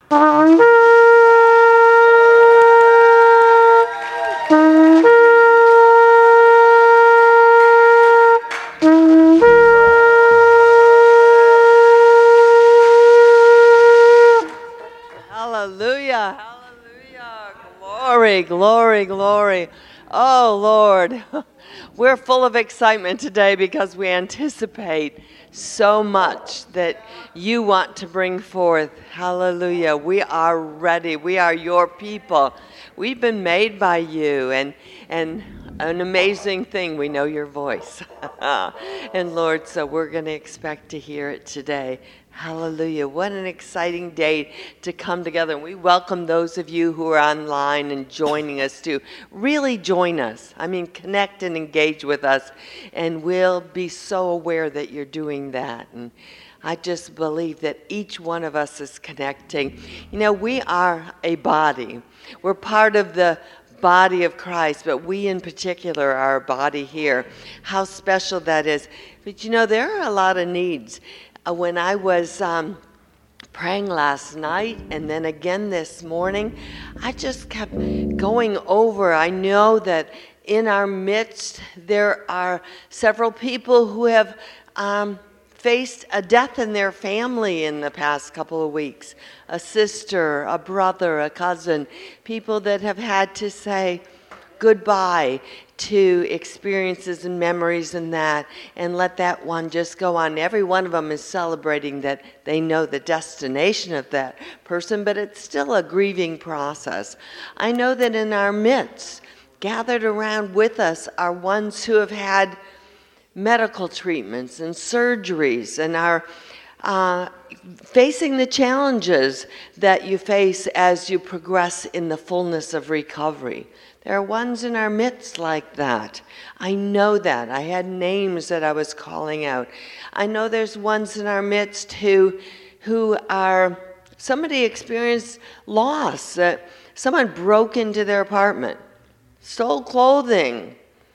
Hallelujah, hallelujah, glory, glory, glory. Oh, Lord, we're full of excitement today because we anticipate so much that you want to bring forth. Hallelujah, we are ready. We are your people. We've been made by you, and an amazing thing, we know your voice. And Lord, so we're going to expect to hear it today. Hallelujah. What an exciting day to come together. And we welcome those of you who are online and joining us to really join us. I mean, connect and engage with us. And we'll be so aware that you're doing that. And I just believe that each one of us is connecting. You know, we are a body. We're part of the body of Christ, but we in particular are a body here. How special that is. But you know, there are a lot of needs. When I was praying last night and then again this morning, I just kept going over. I know that in our midst there are several people who have faced a death in their family in the past couple of weeks. A sister, a brother, a cousin, people that have had to say goodbye to experiences and memories and that, and let that one just go on. Every one of them is celebrating that they know the destination of that person, but it's still a grieving process. I know that in our midst, gathered around with us, are ones who have had medical treatments and surgeries and are facing the challenges that you face as you progress in the fullness of recovery. There are ones in our midst like that. I know that. I had names that I was calling out. I know there's ones in our midst who are, somebody experienced loss. Someone broke into their apartment, stole clothing.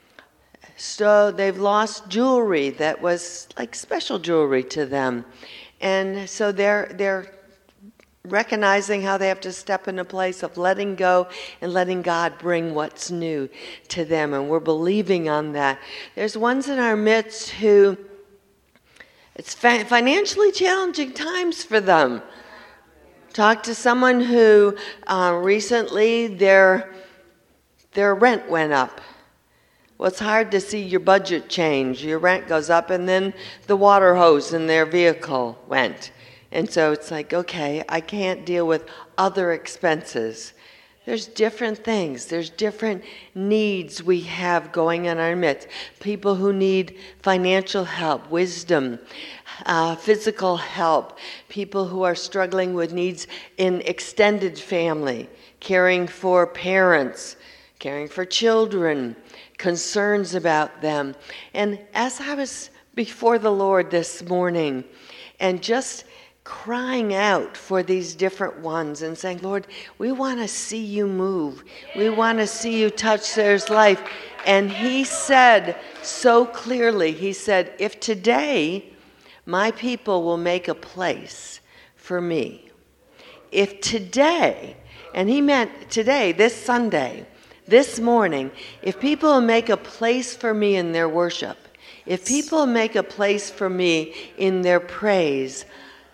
So they've lost jewelry that was like special jewelry to them. And so they're recognizing how they have to step in a place of letting go and letting God bring what's new to them. And we're believing on that. There's ones in our midst who, it's financially challenging times for them. Talked to someone who recently their rent went up. Well, it's hard to see your budget change. Your rent goes up, and then the water hose in their vehicle went. And so it's like, okay, I can't deal with other expenses. There's different things. There's different needs we have going in our midst. People who need financial help, wisdom, physical help. People who are struggling with needs in extended family, caring for parents, caring for children, concerns about them. And as I was before the Lord this morning and just crying out for these different ones and saying, Lord, we want to see you move. We want to see you touch their life. And he said so clearly, he said, if today my people will make a place for me, if today, and he meant today, this Sunday, this morning, if people will make a place for me in their worship, if people make a place for me in their praise,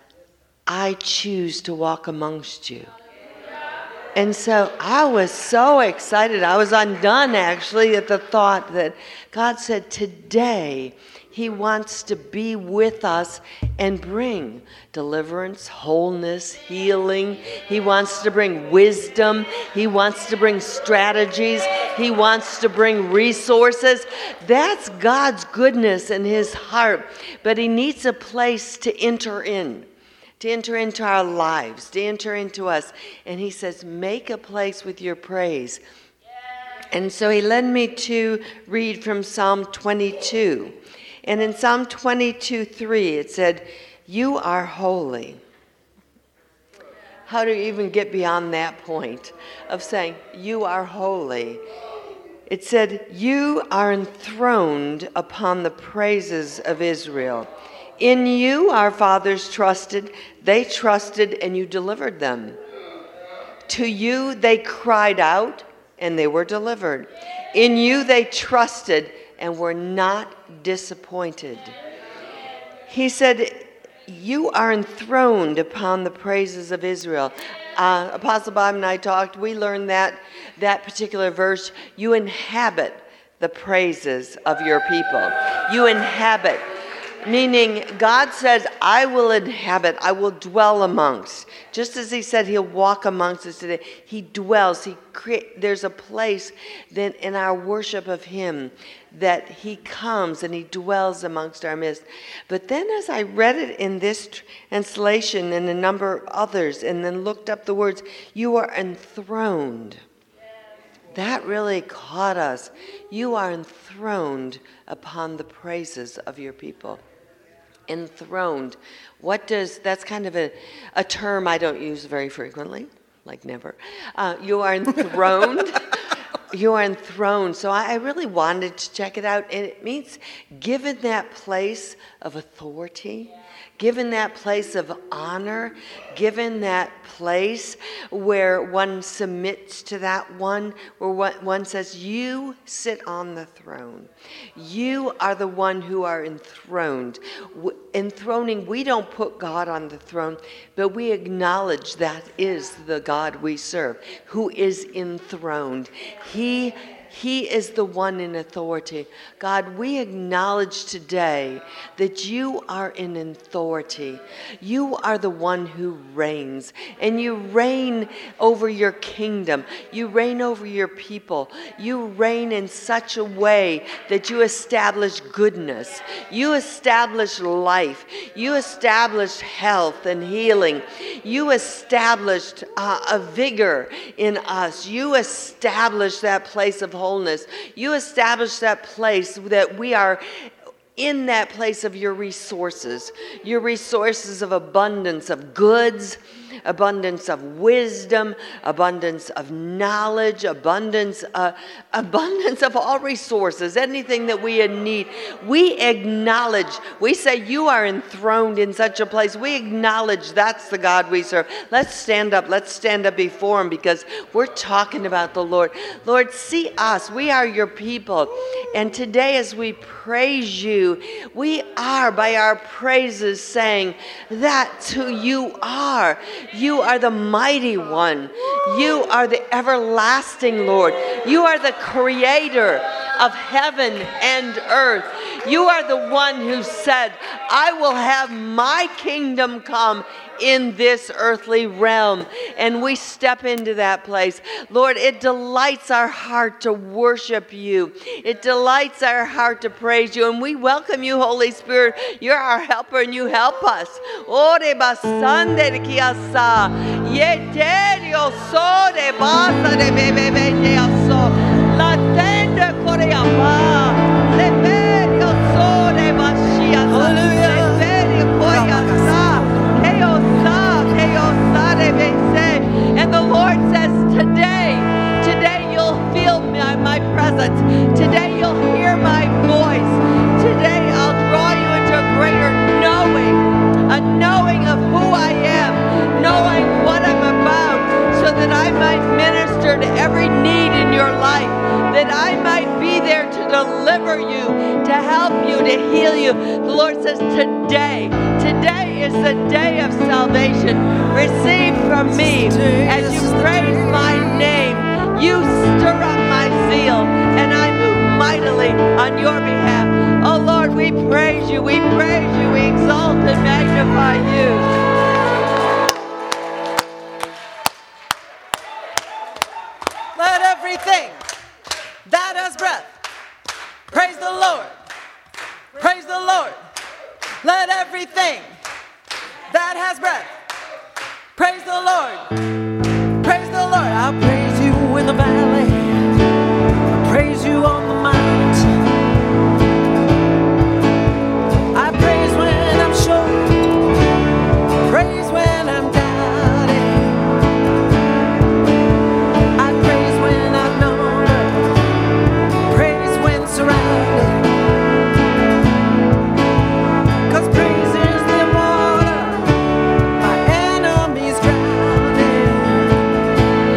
I choose to walk amongst you. And so I was so excited. I was undone, actually, at the thought that God said today he wants to be with us and bring deliverance, wholeness, healing. He wants to bring wisdom. He wants to bring strategies. He wants to bring resources. That's God's goodness in his heart. But he needs a place to enter in. To enter into our lives, to enter into us. And he says, make a place with your praise. And so he led me to read from Psalm 22. And in Psalm 22:3, it said, you are holy. How do you even get beyond that point of saying, you are holy? It said, you are enthroned upon the praises of Israel. In you our fathers trusted, they trusted, and you delivered them. To you they cried out, and they were delivered. In you they trusted and were not disappointed. He said, you are enthroned upon the praises of Israel. Apostle Bob and I talked. We learned that particular verse. You inhabit the praises of your people. You inhabit. Meaning God says, I will inhabit, I will dwell amongst. Just as he said he'll walk amongst us today, he dwells. There's a place that in our worship of him that he comes and he dwells amongst our midst. But then as I read it in this translation and a number of others and then looked up the words, you are enthroned. That really caught us. You are enthroned upon the praises of your people. Enthroned. That's kind of a term I don't use very frequently, like never. You are enthroned. You are enthroned. So I really wanted to check it out. And it means given that place of authority, given that place of honor, given that place where one submits to that one, where one says, you sit on the throne. You are the one who are enthroned. Enthroning, we don't put God on the throne, but we acknowledge that is the God we serve, who is enthroned. He is the one in authority. God, we acknowledge today that you are in authority. You are the one who reigns, and you reign over your kingdom. You reign over your people. You reign in such a way that you establish goodness. You establish life. You establish health and healing. You established a vigor in us. You establish that place of wholeness. You establish that place that we are in that place of your resources of abundance of goods, abundance of wisdom, abundance of knowledge, abundance of all resources, anything that we need. We acknowledge, we say you are enthroned in such a place. We acknowledge that's the God we serve. Let's stand up before him because we're talking about the Lord. Lord, see us. We are your people. And today as we praise you, we are by our praises saying that's who you are. You are the mighty one. You are the everlasting Lord. You are the creator of heaven and earth. You are the one who said, I will have my kingdom come in this earthly realm. And we step into that place. Lord, it delights our heart to worship you. It delights our heart to praise you. And we welcome you, Holy Spirit. You're our helper and you help us. Ore basande kiasa. Yeterio so de basa de bebe de aso. La tende koreama. Leberio so de bashia. Hallelujah. Leberio koyasa. And the Lord says, today you'll feel my presence. Today you'll hear my voice. Today I'll draw you into a greater knowing of who I am, knowing what I'm about, so that I might minister to every need in your life, that I might be there to deliver you, to help you, to heal you. The Lord says, today is the day of salvation. Receive from me as you praise my name. You stir up my zeal, and I move mightily on your behalf. Oh Lord, we praise you, we exalt and magnify you. Let everything that has breath praise the Lord. Praise the Lord. Let everything that has breath praise the Lord. Praise the Lord. I'll praise you in the valley. I'll praise you on the mountain. I praise when I'm sure. Praise when I'm doubting. I praise when I'm numbered. Praise when surrounded. 'Cause praise is the water my enemies drowning.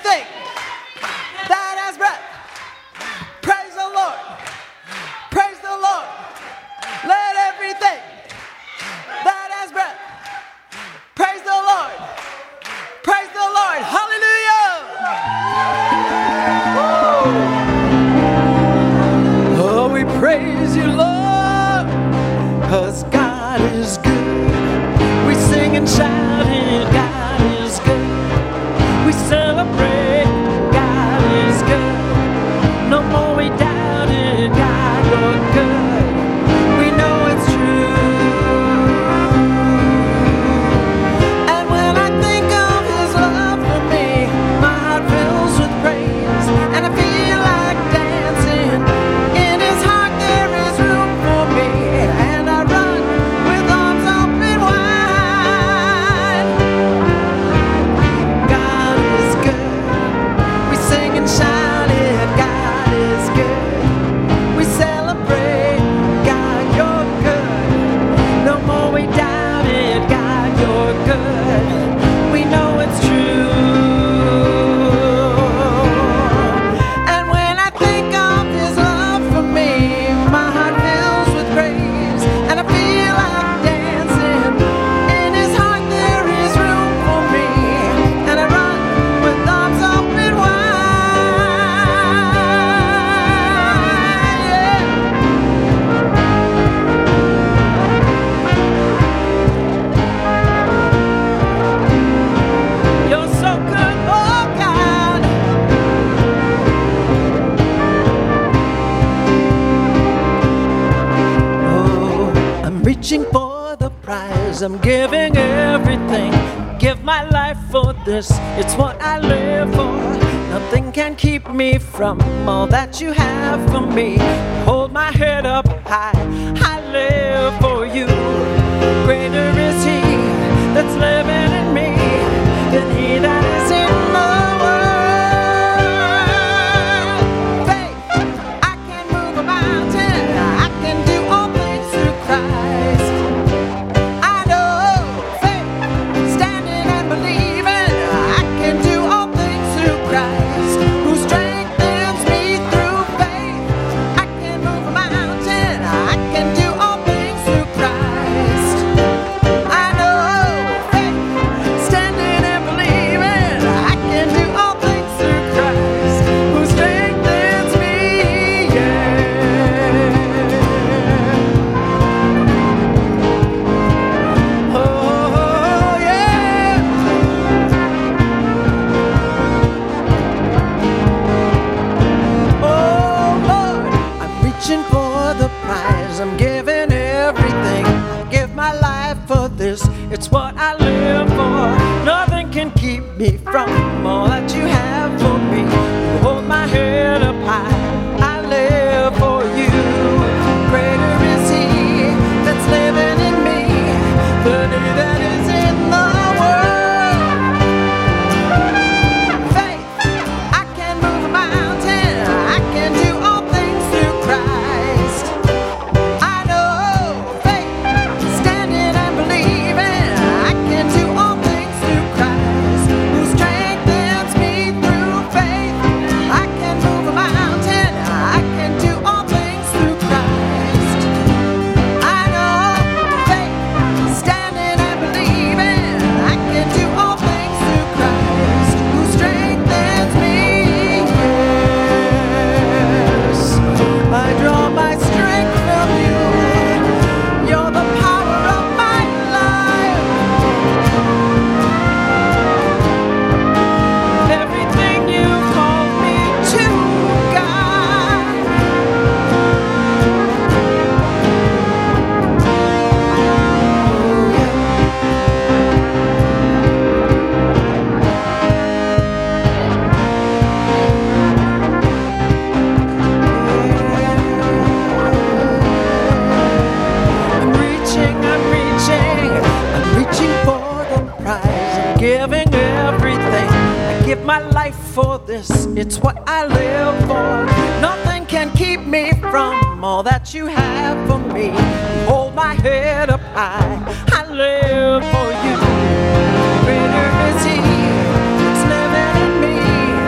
everything that has breath, praise the Lord. Praise the Lord. Let everything that has breath, praise the Lord. Praise the Lord. Hallelujah. Oh, we praise you, Lord, 'cause God is good. We sing and shout it, God is good. We celebrate, God is good. No more we doubt it, God, you're good. We know it's true. And when I think of His love for me, my heart fills with praise, and I feel like dancing. In His heart there is room for me, and I run with arms open wide. God is good. We sing and shout it, God is good. We celebrate, God, you're good. No more we doubt it, God, you're good. We know it's true. And when I think of His love for me, my heart fills with praise, and I feel like dancing. In His heart there is room for me, and I run with arms open wide. Yeah. You're so good, oh God. Oh, I'm reaching for the prize. I'm giving everything. Give my life for this. It's what I live for. Nothing can keep me from all that you have for me. Hold my head up high. I live for you. Greater is He that's living in me than he that is in the world. Faith, I can move a mountain. I can do all things through Christ. I know faith, standing and believing. I can do all things through Christ, who strengthens me through faith. I can move a mountain. I can do all things through Christ. I know faith, standing and believing. I can do all things through Christ, who strengthens me. Yeah. Oh yeah. Oh Lord, I'm reaching for the prize. I'm giving everything. Give my life for this. It's what I live for. Nothing can keep me from all that you have for me. You hold my head up high. I live for you. Greater is He that's living in me than he that is in the world. Faith, I can move a mountain. I can do all things through Christ. I know faith, standing and believing. I can do all things through Christ, who strengthens me through faith. I can move a mountain. I can do all things through Christ. I know faith, standing and believing. I can do all things through Christ, who strengthens me. Yes, I draw my strength from you. You're the power of my life. Everything you called me to, God. I'm reaching for the prize. I'm giving everything. I give my life for this. It's what I live for. Nothing can keep me from all that you have for me. You hold my head up high. I live for you. Greater is He that's living in me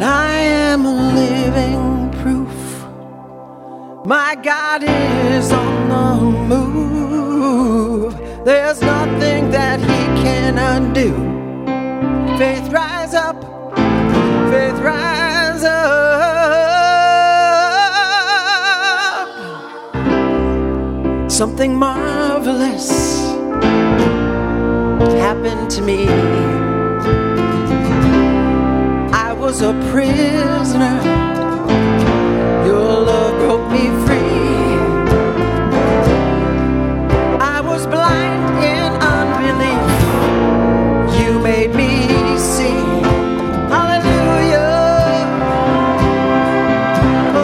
that I am a living proof. My God is on the move. There's nothing that He cannot do. Faith rise up, faith rise up. Something marvelous happened to me. I was a prisoner, your love broke me free. I was blind in unbelief, you made me see. Hallelujah. Oh,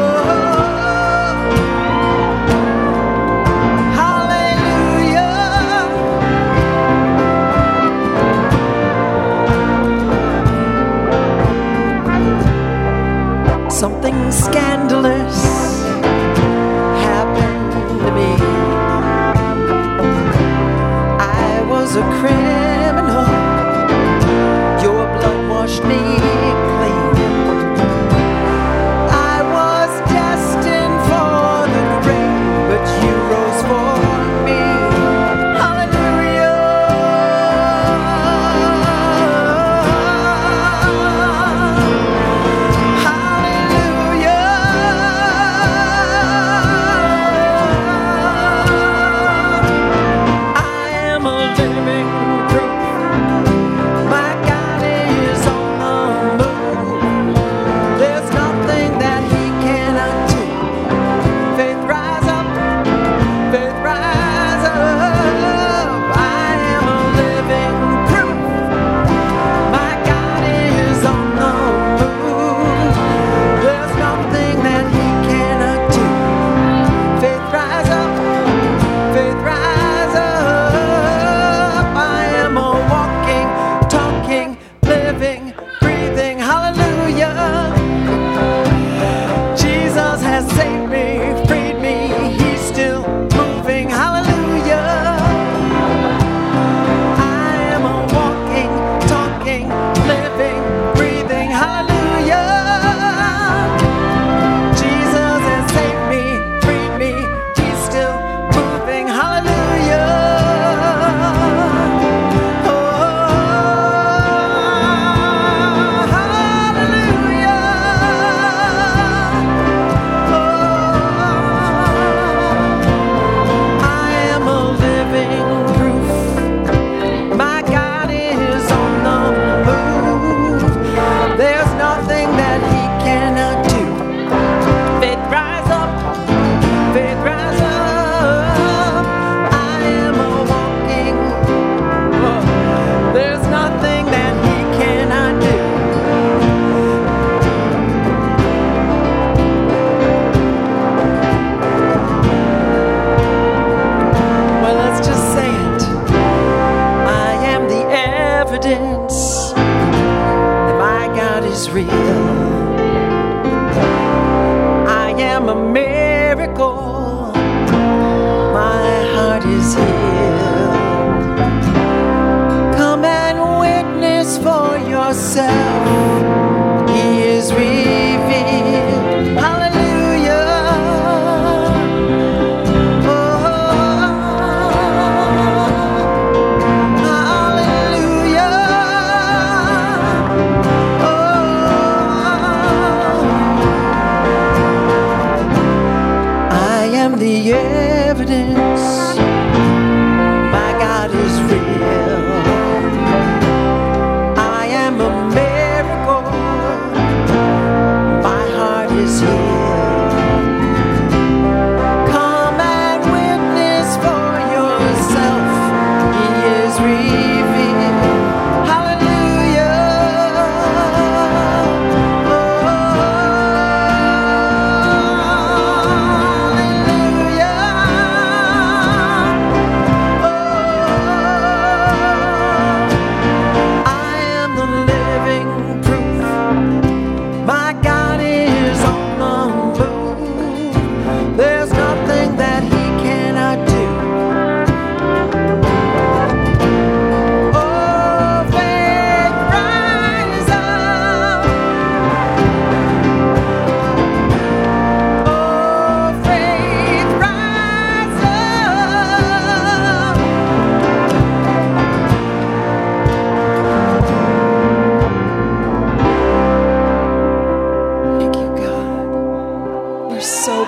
hallelujah. Something scandalous happened to me. I was a criminal, your blood washed me clean. I was destined for the grave, but you rose for me. Hallelujah.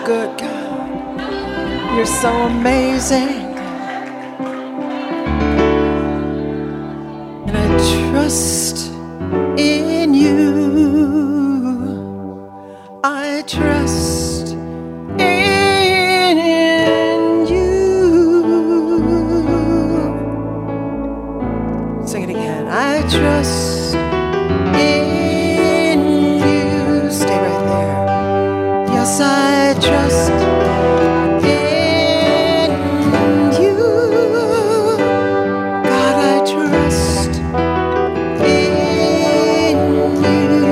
good, God. You're so amazing. And I trust in you. I trust in you. Sing it again. I trust in you. Stay right there. Yes, I trust in you. God, I trust in you.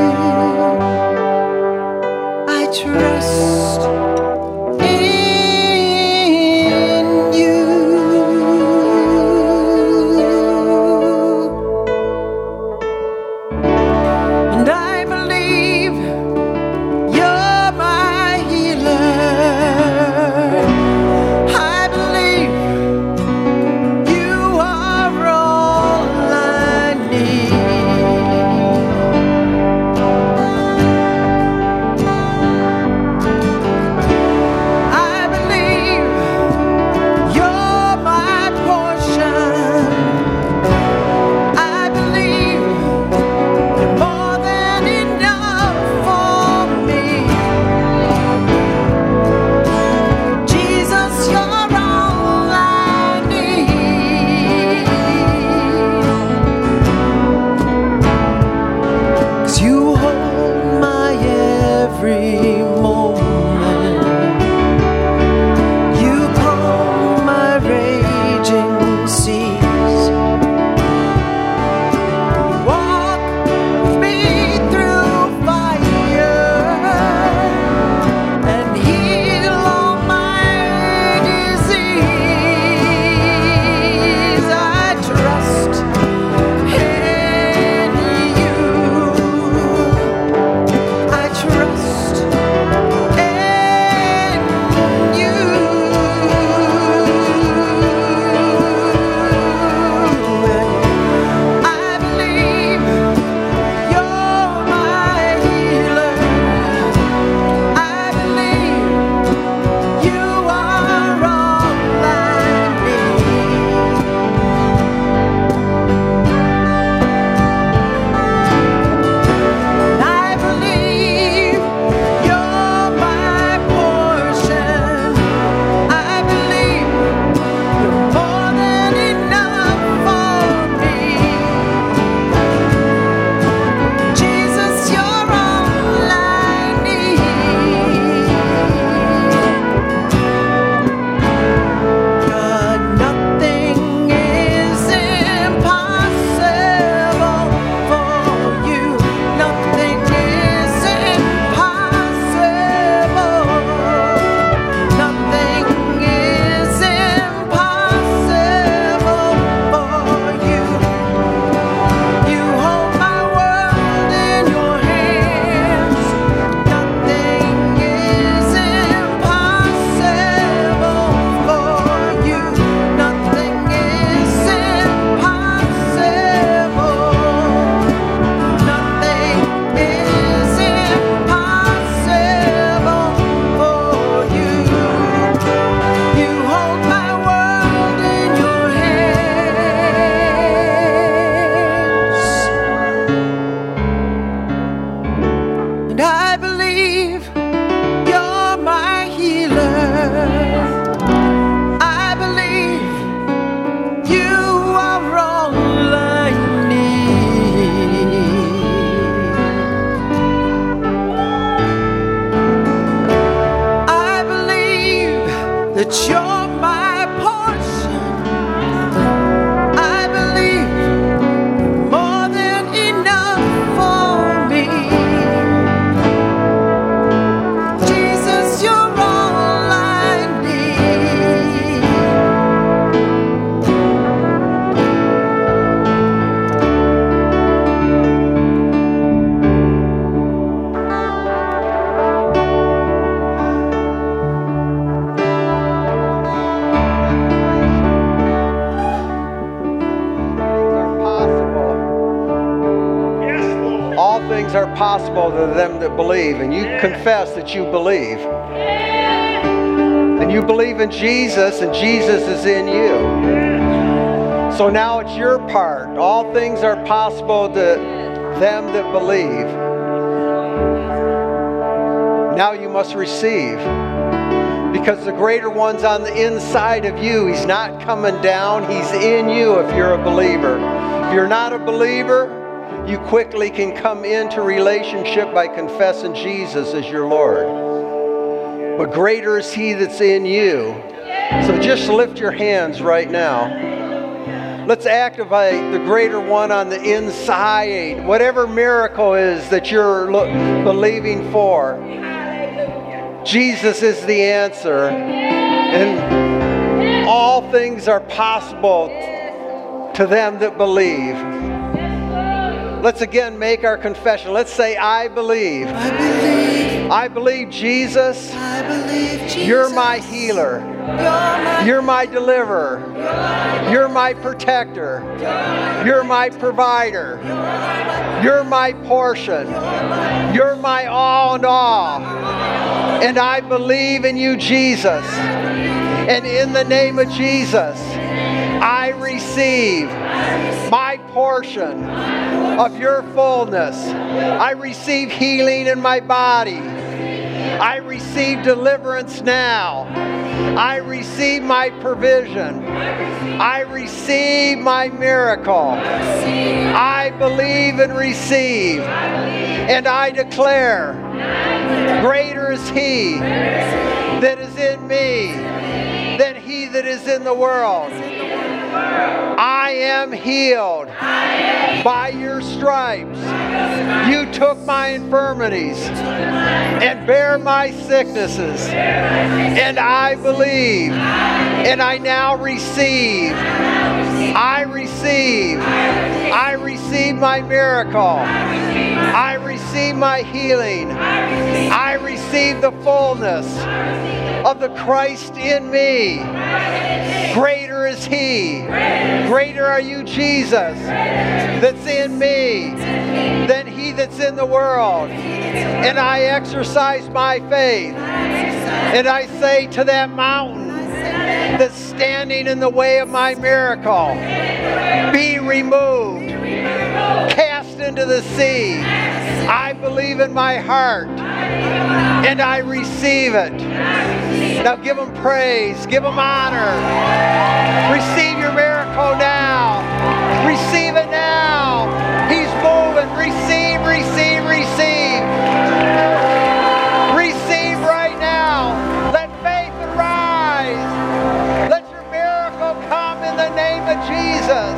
I trust in you. And I believe you're my healer. I believe you are all I need. I believe you're my portion. I believe you're more than enough for me. Jesus, you're all I need. 'Cause you hold my every moment. You calm my raging seas. Walk with me through fire and heal all my disease. I trust in you. I trust in you. I believe you're my healer. I believe you are all I need. I believe you're my portion. I believe you're more than enough for me. Jesus, you're all I need. God, nothing is impossible for you. Nothing is impossible. Nothing is impossible for you. You hold my world in your hands. Nothing is impossible for you. Nothing is impossible. Nothing is impossible for you. You hold my world in your hands. And I believe you're my healer. I believe you are all I need. I believe that you're my portion. I believe more than enough for me. Jesus, you're all I need. All things are possible to them that believe, and you confess that you believe. And you believe in Jesus, and Jesus is in you. So now it's your part. All things are possible to them that believe. Now you must receive. Because the greater one's on the inside of you. He's not coming down. He's in you if you're a believer. If you're not a believer, you quickly can come into relationship by confessing Jesus as your Lord. But greater is He that's in you. So just lift your hands right now. Let's activate the greater one on the inside. Whatever miracle is that you're believing for, Jesus is the answer. And all things are possible to them that believe. Let's again make our confession. Let's say, I believe. I believe. I believe Jesus. I believe Jesus. You're my healer. You're my deliverer. You're my protector. You're my provider. You're my portion. You're my all and all. And I believe in you, Jesus. And in the name of Jesus, I receive my portion of your fullness. I receive healing in my body. I receive deliverance now. I receive my provision. I receive my miracle. I believe and receive. And I declare, greater is He that is in me than he that is in the world. I am healed by your stripes. You took my infirmities and bear my sicknesses. And I believe. And I now receive. I receive. I receive my miracle. I receive my healing. I receive the fullness of the Christ in me. Greater is He. Greater are you, Jesus, that's in me than he that's in the world. And I exercise my faith. And I say to that mountain that's standing in the way of my miracle, be removed, cast into the sea. I believe in my heart and I receive it. Now give Him praise, give Him honor. Receive your miracle now. Receive it now. He's moving. Receive, receive, receive. Receive right now. Let faith arise. Let your miracle come in the name of Jesus.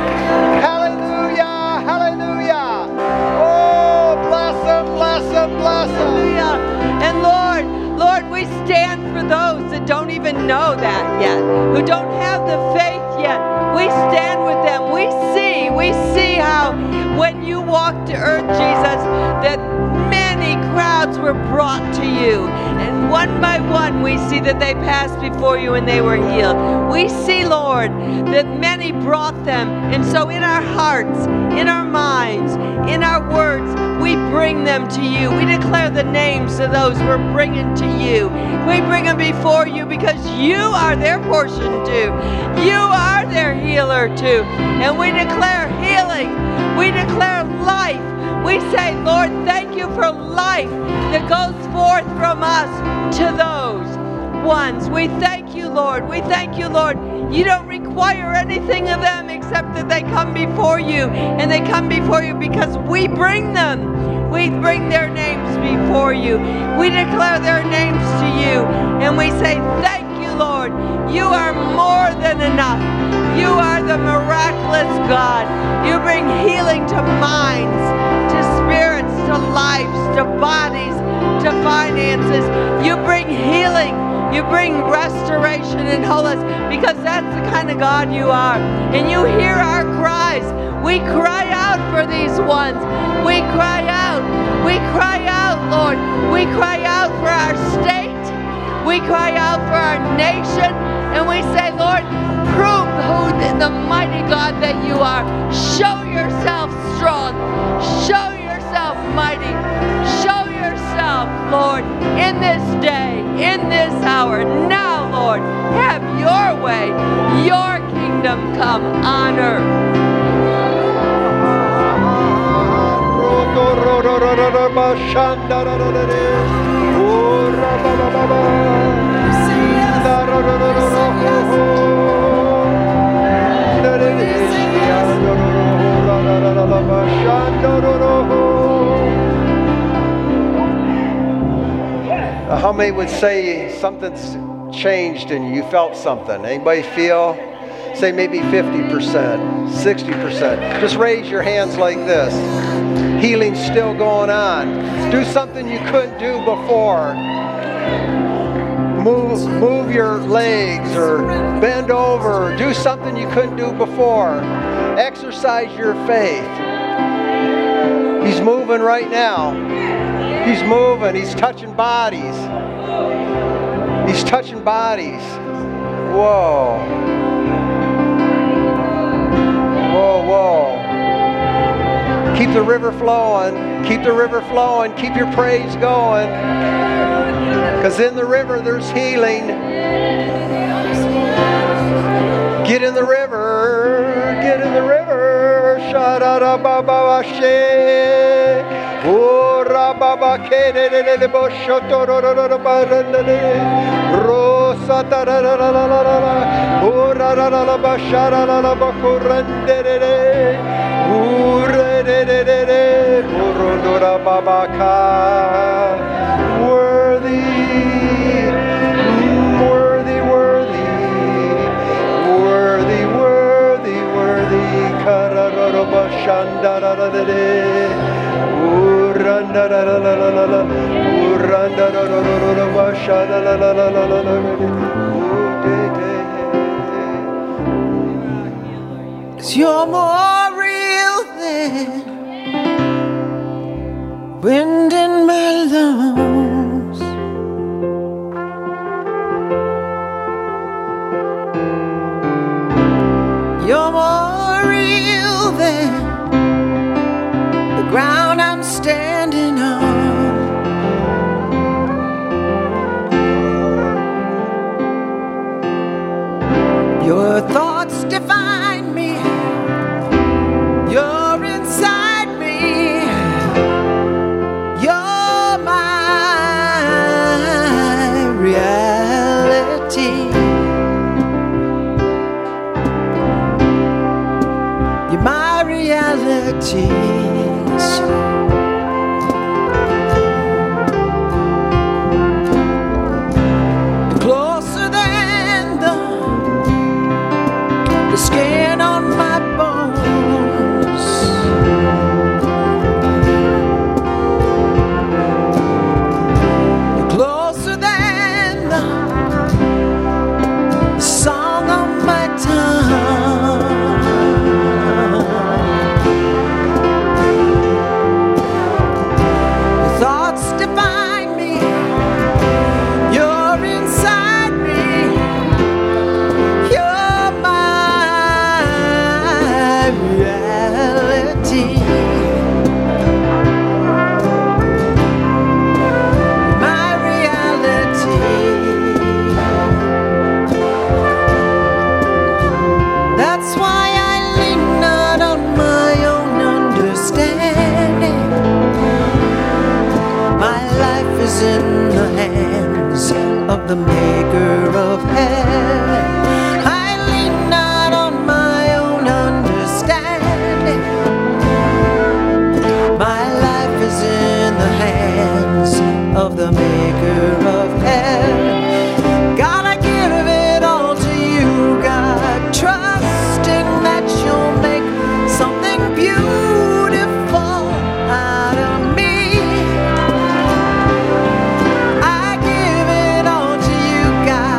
Hallelujah, hallelujah. Oh, bless Him, bless Him, bless Him. And Lord, we stand for those that don't even know that yet, who don't have the faith yet. We stand with them. We see how when you walked to earth, Jesus, that many crowds were brought to you. And one by one, we see that they passed before you and they were healed. We see, Lord, that many brought them. And so in our hearts, in our minds, in our words, we bring them to you. We declare the names of those we're bringing to you. We bring them before you because you are their portion too. You are their healer too. And we declare healing. We declare life. We say, Lord, thank you for life that goes forth from us to those ones. We thank you, Lord. We thank you, Lord. You don't require anything of them except that they come before you. And they come before you because we bring them. We bring their names before you. We declare their names to you. And we say, thank you, Lord. You are more than enough. You are the miraculous God. You bring healing to minds, to spirits, to lives, to bodies, to finances. You bring healing. You bring restoration and wholeness because that's the kind of God you are. And you hear our cries. We cry out for these ones. We cry out. We cry out, Lord. We cry out for our state. We cry out for our nation. And we say, Lord, prove who the mighty God that you are. Show yourself strong. Show yourself mighty. Show yourself, Lord, in this day, in this hour, now, your way, your kingdom come on earth. How many would say something's changed and you felt something? Anybody feel? Say maybe 50%, 60%. Just raise your hands like this. Healing's still going on. Do something you couldn't do before. Move your legs or bend over. Do something you couldn't do before. Exercise your faith. He's moving right now. He's moving. He's touching bodies. He's touching bodies. Whoa. Whoa, whoa. Keep the river flowing. Keep the river flowing. Keep your praise going. Because in the river there's healing. Get in the river. Get in the river. Sha-da-da-ba-ba-ba-she. Worthy, worthy, worthy, worthy, worthy, worthy. Cause you're more real than wind in my lungs. You're more real than the ground I'm standing on. Your thoughts define me. You're inside me. You're my reality. You're my reality. Closer than the skin on my bones. Closer than the song on my tongue. Your thoughts define me. You're inside me. You're my reality. My reality. That's why I lean not on my own understanding. My life is in the hands of the maker of heaven. I lean not on my own understanding. My life is in the hands of the maker of heaven. God, I give it all to you, God, trusting that you'll make something beautiful out of me. I give it all to you, God.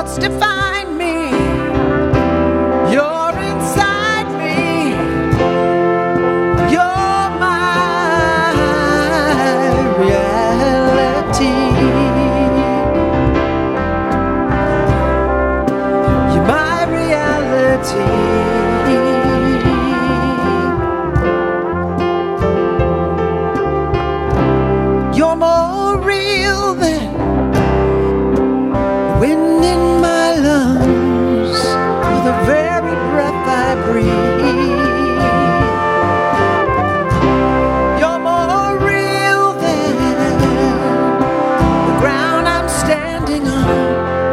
thoughts define me. You're inside me. You're my reality. You're my reality. You're more real than wind in my lungs. You're the very breath I breathe. You're more real than the ground I'm standing on.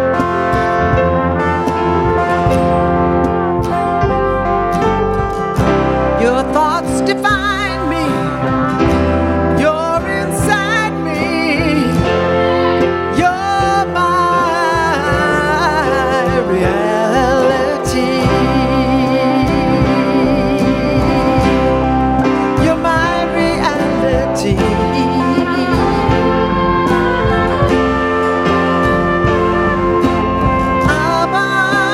Your thoughts define me. You're inside me. You're my reality. You're my reality. Abba,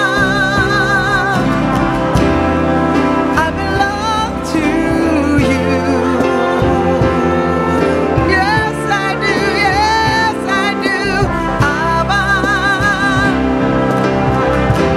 I belong to you. Yes, I do. Yes, I do. Abba,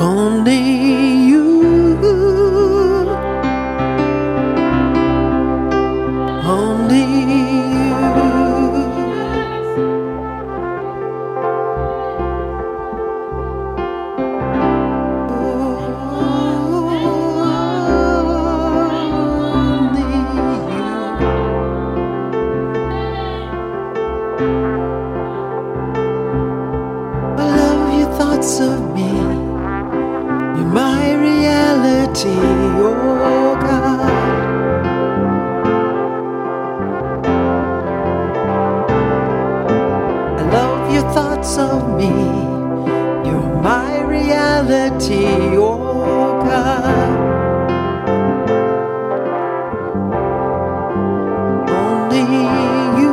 Only you. Only you. Of me, you're my reality, oh God. I love your thoughts of me, you're my reality, oh God. Only you.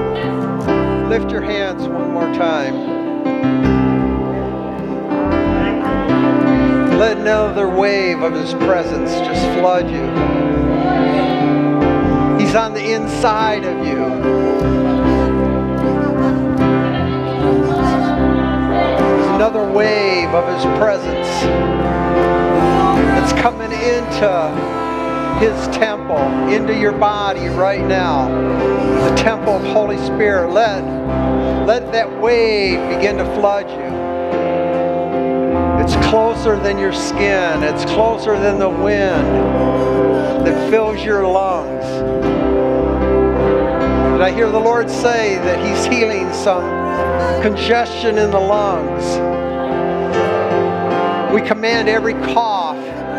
Lift your hands one more time. Let another wave of His presence just flood you. He's on the inside of you. There's another wave of His presence that's coming into His temple, into your body right now. The temple of Holy Spirit. Let that wave begin to flood you. It's closer than your skin. It's closer than the wind that fills your lungs. And I hear the Lord say that He's healing some congestion in the lungs. We command every cough,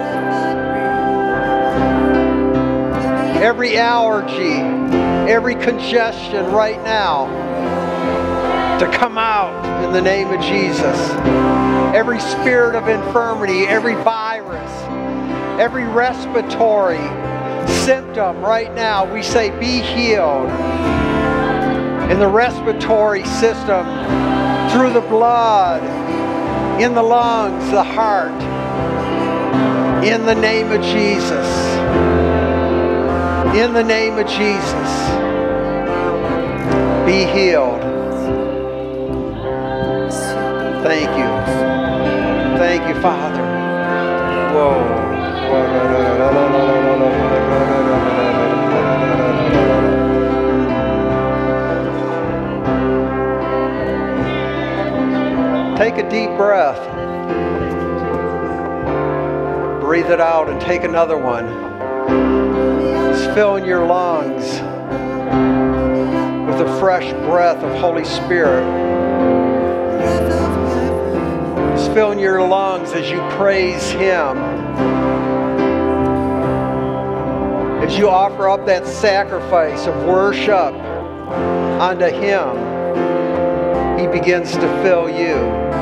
every allergy, every congestion right now to come out in the name of Jesus. Every spirit of infirmity, every virus, every respiratory symptom right now, we say be healed in the respiratory system, through the blood, in the lungs, the heart, in the name of Jesus. In the name of Jesus, be healed. Thank you. Thank you, Father. Whoa. Take a deep breath. Breathe it out and take another one. It's filling your lungs with a fresh breath of Holy Spirit. It's filling your lungs as you praise Him. As you offer up that sacrifice of worship unto Him, He begins to fill you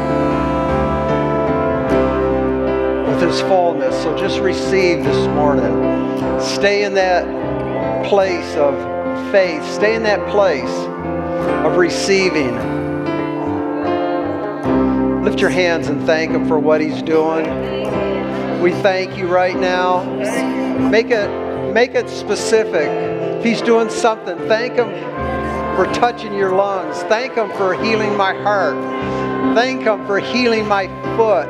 with His fullness. So just receive this morning. Stay in that place of faith. Stay in that place of receiving. Lift your hands and thank Him for what He's doing. We thank You right now. Make it specific. If He's doing something, thank Him for touching your lungs. Thank Him for healing my heart. Thank Him for healing my foot,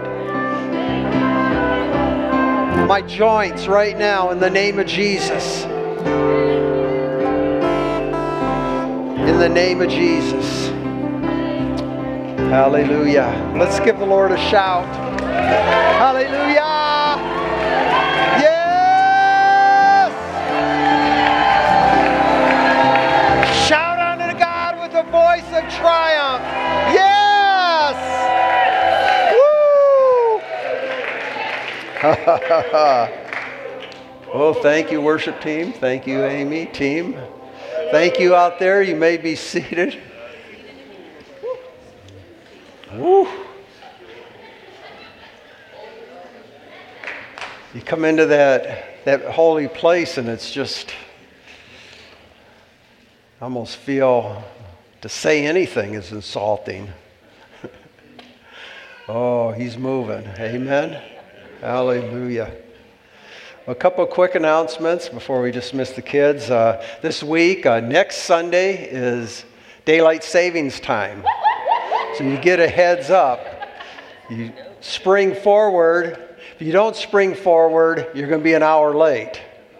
my joints right now in the name of Jesus. In the name of Jesus. Hallelujah. Let's give the Lord a shout. Hallelujah. Yes. Shout unto God with a voice of triumph. Yes. Woo. Oh, thank you, worship team. Thank you, Amy, team. Thank you out there. You may be seated. Woo. You come into that holy place and it's just, I almost feel to say anything is insulting. Oh, He's moving. Amen. Hallelujah. A couple of quick announcements before we dismiss the kids. This week, next Sunday is daylight savings time. So you get a heads up. You spring forward. If you don't spring forward, you're going to be an hour late.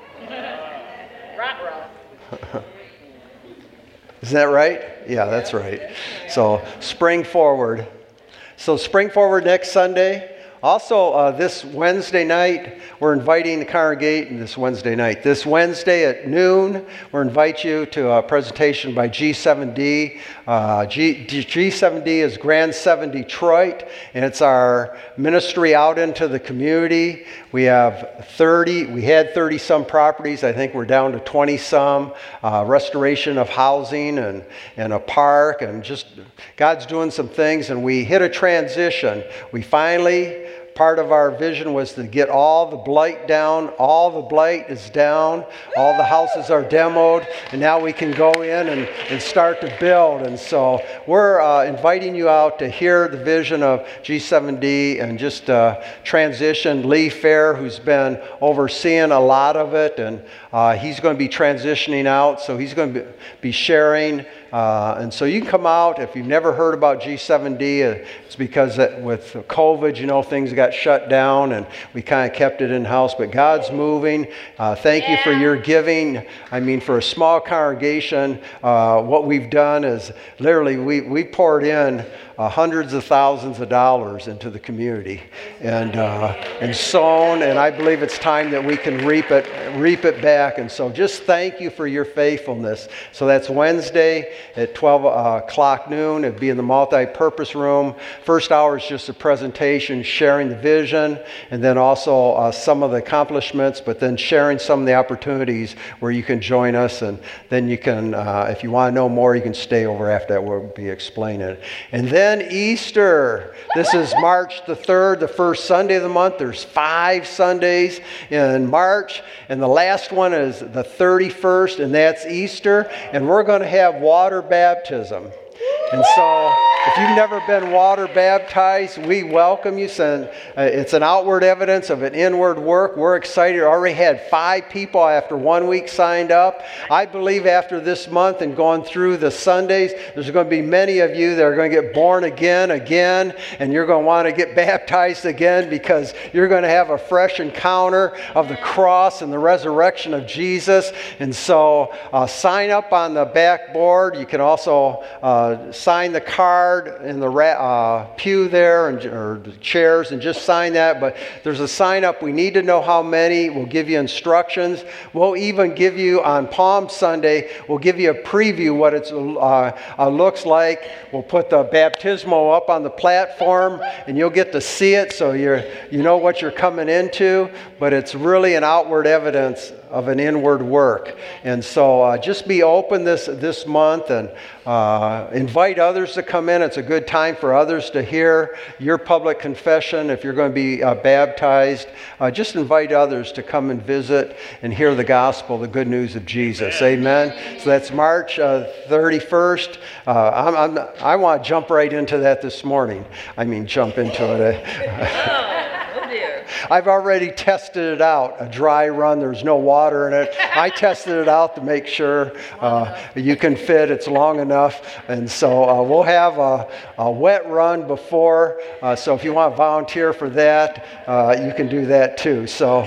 Isn't that right? Yeah, that's right. So spring forward. So spring forward next Sunday. Also, this Wednesday night, we're inviting the congregation this Wednesday night. This Wednesday at noon, we'll invite you to a presentation by G7D. G7D is Grand 7 Detroit, and it's our ministry out into the community. We had 30 some properties. I think we're down to 20 some. Restoration of housing and a park, and just God's doing some things, and we hit a transition. We finally part of our vision was to get all the blight down. All the blight is down. All the houses are demoed. And now we can go in and start to build. And so we're inviting you out to hear the vision of G7D and just transition. Lee Fair, who's been overseeing a lot of it, and he's going to be transitioning out. So he's going to be sharing. And so you can come out. If you've never heard about G7D, it's because with COVID, things got shut down and we kind of kept it in-house. But God's moving. Thank you for your giving. I mean, for a small congregation, what we've done is literally we poured in hundreds of thousands of dollars into the community and sown. And I believe it's time that we can reap it back. And so just thank you for your faithfulness. So that's Wednesday at 12 o'clock noon. It'll be in the multi-purpose room. First hour is just a presentation, sharing the vision, and then also some of the accomplishments, but then sharing some of the opportunities where you can join us. And then you can, if you want to know more, you can stay over after that. We'll be explaining it. And then Easter. This is March the 3rd, the first Sunday of the month. There's 5 Sundays in March, and the last one is the 31st, and that's Easter. And we're going to have water baptism. And so, if you've never been water baptized, we welcome you. It's an outward evidence of an inward work. We're excited. We already had 5 people after 1 week signed up. I believe after this month and going through the Sundays, there's going to be many of you that are going to get born again, and you're going to want to get baptized again because you're going to have a fresh encounter of the cross and the resurrection of Jesus. And so, sign up on the backboard. You can also sign the card in the pew there or the chairs and just sign that. But there's a sign up. We need to know how many. We'll give you instructions. We'll even give you on Palm Sunday, we'll give you a preview what it looks like. We'll put the baptismal up on the platform and you'll get to see it so you know what you're coming into. But it's really an outward evidence of an inward work. And so just be open this month and invite others to come in. It's a good time for others to hear your public confession. If you're going to be baptized, just invite others to come and visit and hear the gospel, the good news of Jesus. Amen. So that's March 31st. I want to jump right into that this morning. I mean, jump into it. I've already tested it out, a dry run. There's no water in it. I tested it out to make sure you can fit. It's long enough. And so we'll have a wet run before. So if you want to volunteer for that, you can do that too. So,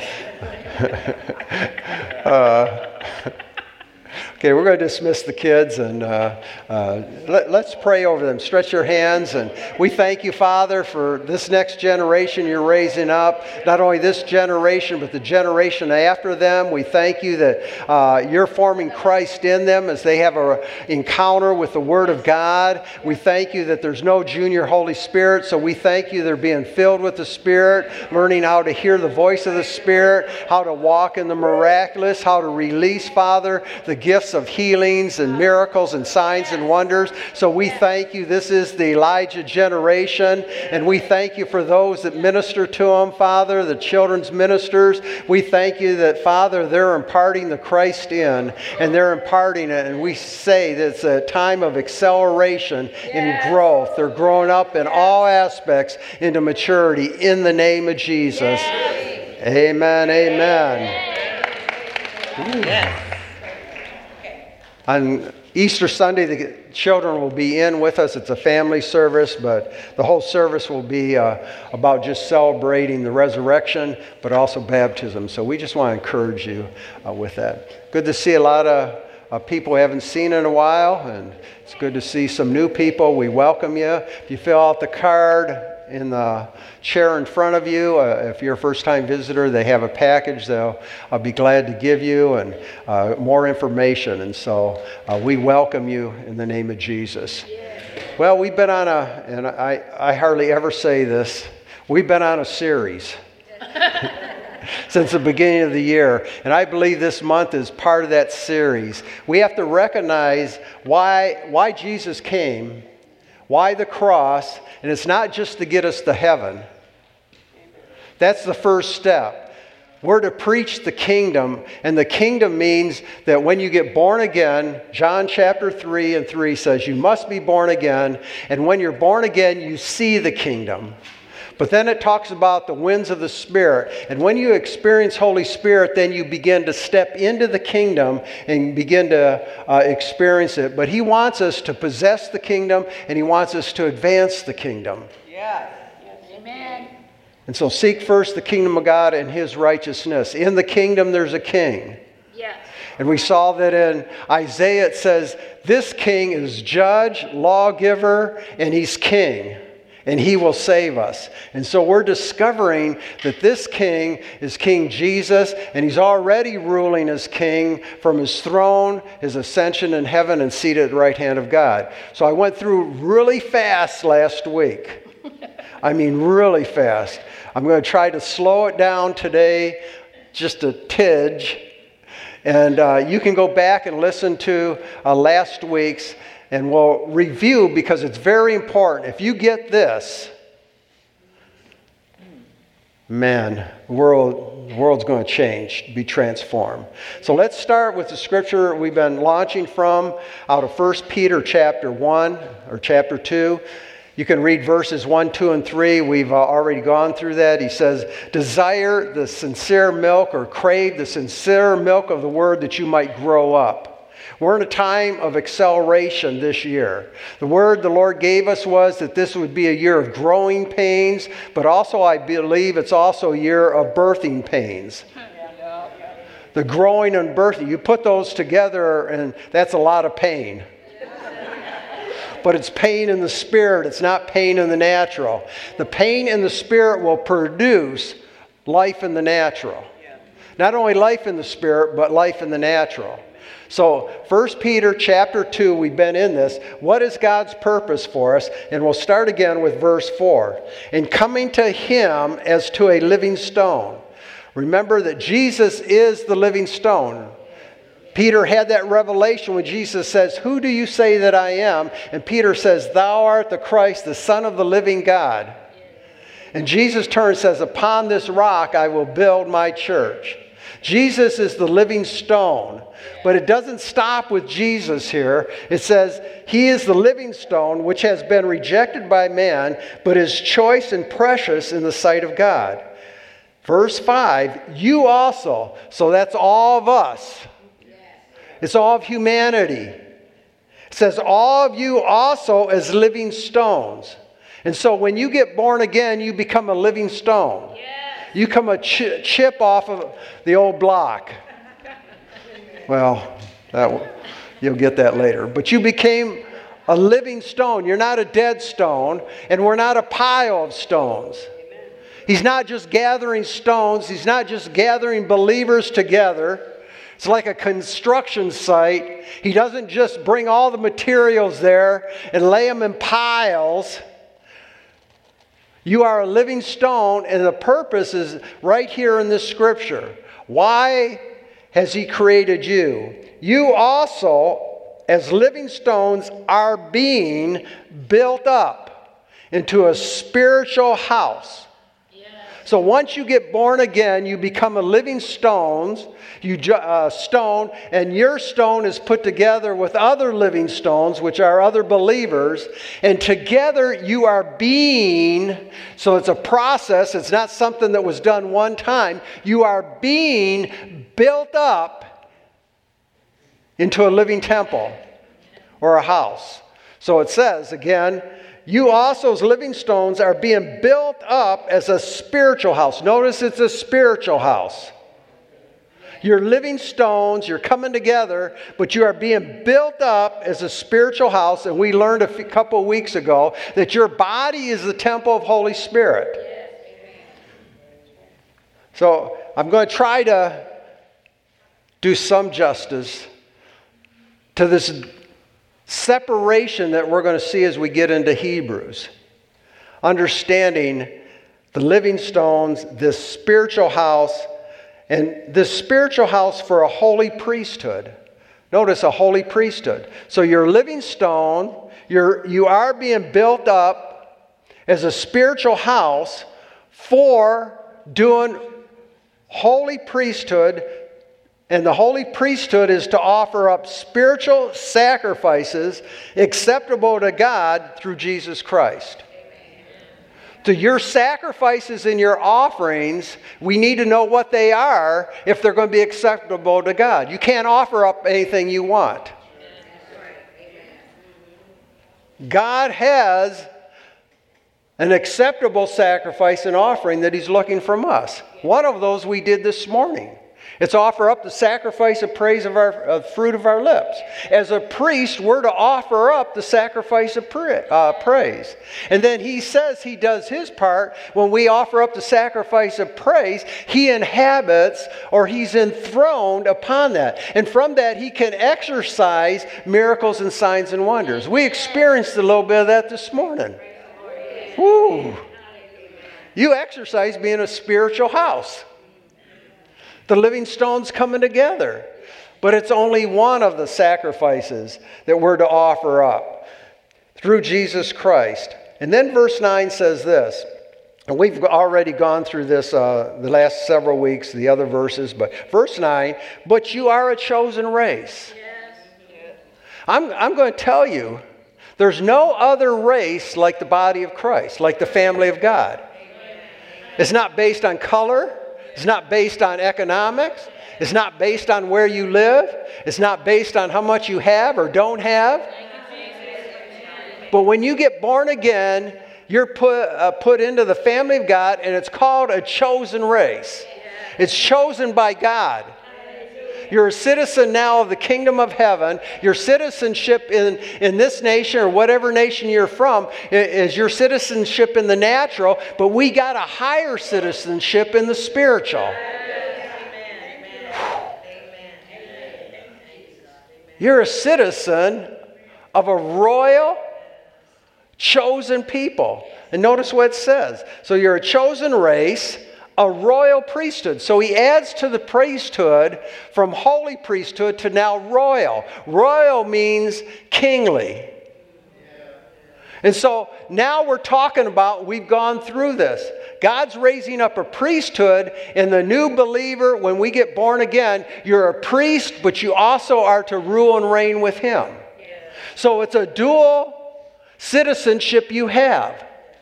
okay, we're going to dismiss the kids and let's pray over them. Stretch your hands, and we thank you, Father, for this next generation you're raising up. Not only this generation, but the generation after them. We thank you that you're forming Christ in them as they have an encounter with the Word of God. We thank you that there's no junior Holy Spirit, so we thank you they're being filled with the Spirit, learning how to hear the voice of the Spirit, how to walk in the miraculous, how to release, Father, the gifts of healings and miracles and signs and wonders. So we thank you. This is the Elijah generation, and we thank you for those that minister to them, Father, the children's ministers. We thank you that, Father, they're imparting the Christ in, and they're imparting it, and we say that it's a time of acceleration in growth. They're growing up in all aspects into maturity in the name of Jesus. Amen, amen. Ooh. On Easter Sunday, the children will be in with us. It's a family service, but the whole service will be about just celebrating the resurrection, but also baptism. So we just want to encourage you with that. Good to see a lot of people we haven't seen in a while, and it's good to see some new people. We welcome you. If you fill out the card in the chair in front of you, if you're a first-time visitor, they have a package they'll be glad to give you and more information. And so we welcome you in the name of Jesus. Well, we've been on and I hardly ever say this, we've been on a series since the beginning of the year. And I believe this month is part of that series. We have to recognize why Jesus came, why the cross, and it's not just to get us to heaven. That's the first step. We're to preach the kingdom, and the kingdom means that when you get born again, John chapter 3:3 says you must be born again, and when you're born again, you see the kingdom. But then it talks about the winds of the Spirit, and when you experience Holy Spirit, then you begin to step into the kingdom and begin to experience it. But He wants us to possess the kingdom, and He wants us to advance the kingdom. Yes. Amen. And so seek first the kingdom of God and His righteousness. In the kingdom there's a king. Yes. And we saw that in Isaiah it says, this king is judge, lawgiver, and he's king. And he will save us. And so we're discovering that this king is King Jesus, and he's already ruling as king from his throne, his ascension in heaven, and seated at the right hand of God. So I went through really fast last week. I mean, really fast. I'm going to try to slow it down today, just a tidge. And you can go back and listen to last week's, and we'll review because it's very important. If you get this, man, the world's going to change, be transformed. So let's start with the scripture we've been launching from out of 1 Peter chapter 1 or chapter 2. You can read verses 1, 2, and 3. We've already gone through that. He says, desire the sincere milk or crave the sincere milk of the word that you might grow up. We're in a time of acceleration this year. The word the Lord gave us was that this would be a year of growing pains, but also I believe it's also a year of birthing pains. The growing and birthing, you put those together and that's a lot of pain. But it's pain in the spirit. It's not pain in the natural. The pain in the spirit will produce life in the natural. Not only life in the spirit, but life in the natural. So 1 Peter chapter 2, we've been in this. What is God's purpose for us? And we'll start again with verse 4. And coming to Him as to a living stone. Remember that Jesus is the living stone. Peter had that revelation when Jesus says, who do you say that I am? And Peter says, thou art the Christ, the Son of the living God. And Jesus turns and says, upon this rock I will build my church. Jesus is the living stone. But it doesn't stop with Jesus here. It says, He is the living stone which has been rejected by man, but is choice and precious in the sight of God. Verse 5, you also, so that's all of us. It's all of humanity. It says, all of you also as living stones. And so when you get born again, you become a living stone. Yes. You become a chip off of the old block. Well, you'll get that later. But you became a living stone. You're not a dead stone, and we're not a pile of stones. He's not just gathering stones. He's not just gathering believers together. It's like a construction site. He doesn't just bring all the materials there and lay them in piles. You are a living stone, and the purpose is right here in this scripture. Why has He created you? You also, as living stones, are being built up into a spiritual house. So once you get born again, you become a living stone, and your stone is put together with other living stones, which are other believers, and together you are being, so it's a process, it's not something that was done one time, you are being built up into a living temple or a house. So it says, again, you also as living stones are being built up as a spiritual house. Notice it's a spiritual house. You're living stones, you're coming together, but you are being built up as a spiritual house. And we learned a couple of weeks ago that your body is the temple of Holy Spirit. So I'm going to try to do some justice to this separation that we're going to see as we get into Hebrews. Understanding the living stones, this spiritual house, and this spiritual house for a holy priesthood. Notice a holy priesthood. So you're a living stone, you are being built up as a spiritual house for doing holy priesthood, and the holy priesthood is to offer up spiritual sacrifices acceptable to God through Jesus Christ. So your sacrifices and your offerings, we need to know what they are if they're going to be acceptable to God. You can't offer up anything you want. God has an acceptable sacrifice and offering that He's looking from us. One of those we did this morning. It's offer up the sacrifice of praise of fruit of our lips. As a priest, we're to offer up the sacrifice of praise. And then He says He does His part. When we offer up the sacrifice of praise, He inhabits, or He's enthroned upon that. And from that, He can exercise miracles and signs and wonders. We experienced a little bit of that this morning. Woo! You exercise being a spiritual house. The living stones coming together. But it's only one of the sacrifices that we're to offer up through Jesus Christ. And then verse 9 says this, and we've already gone through this the last several weeks, the other verses, but verse 9, but you are a chosen race. I'm going to tell you, there's no other race like the body of Christ, like the family of God. It's not based on color. It's not based on economics. It's not based on where you live. It's not based on how much you have or don't have. But when you get born again, you're put into the family of God, and it's called a chosen race. It's chosen by God. You're a citizen now of the kingdom of heaven. Your citizenship in this nation or whatever nation you're from is your citizenship in the natural, but we got a higher citizenship in the spiritual. You're a citizen of a royal, chosen people. And notice what it says. So you're a chosen race, a royal priesthood. So he adds to the priesthood from holy priesthood to now royal. Royal means kingly. And so now we're talking about, we've gone through this. God's raising up a priesthood, and the new believer, when we get born again, you're a priest, but you also are to rule and reign with Him. So it's a dual citizenship you have.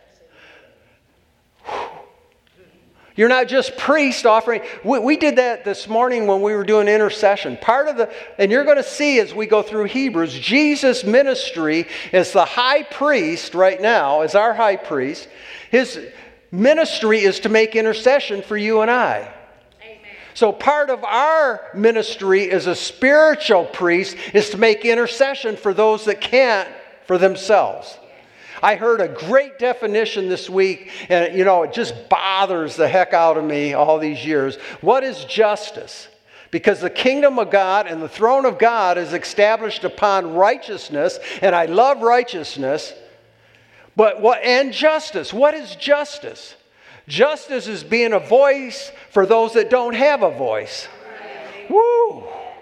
You're not just priest offering. We did that this morning when we were doing intercession. And you're going to see as we go through Hebrews, Jesus' ministry as the high priest right now, as our high priest. His ministry is to make intercession for you and I. Amen. So part of our ministry as a spiritual priest is to make intercession for those that can't for themselves. I heard a great definition this week, and it just bothers the heck out of me all these years. What is justice? Because the kingdom of God and the throne of God is established upon righteousness, and I love righteousness. And justice. What is justice? Justice is being a voice for those that don't have a voice. Woo!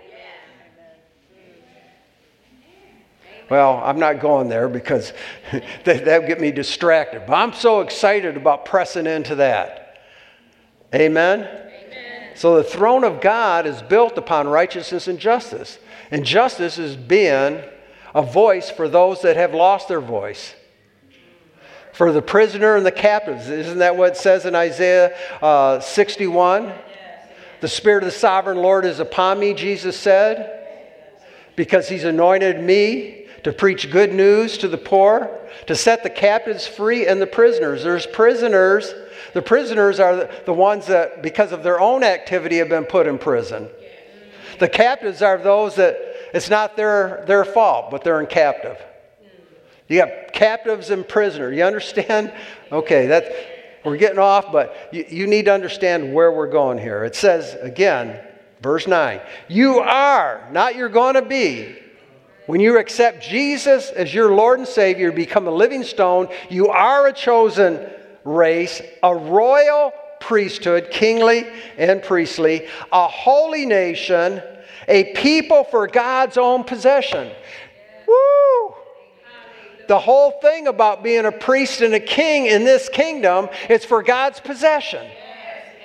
Well, I'm not going there because that would get me distracted. But I'm so excited about pressing into that. Amen? Amen? So the throne of God is built upon righteousness and justice. And justice is being a voice for those that have lost their voice. For the prisoner and the captives. Isn't that what it says in Isaiah 61? The Spirit of the Sovereign Lord is upon me, Jesus said, because He's anointed me to preach good news to the poor, to set the captives free and the prisoners. There's prisoners. The prisoners are the ones that, because of their own activity, have been put in prison. The captives are those that it's not their fault, but they're in captive. You got captives and prisoners. You understand? Okay, we're getting off, but you need to understand where we're going here. It says, again, verse 9, you are, not you're going to be. When you accept Jesus as your Lord and Savior, you become a living stone. You are a chosen race, a royal priesthood, kingly and priestly, a holy nation, a people for God's own possession. Woo! The whole thing about being a priest and a king in this kingdom is for God's possession.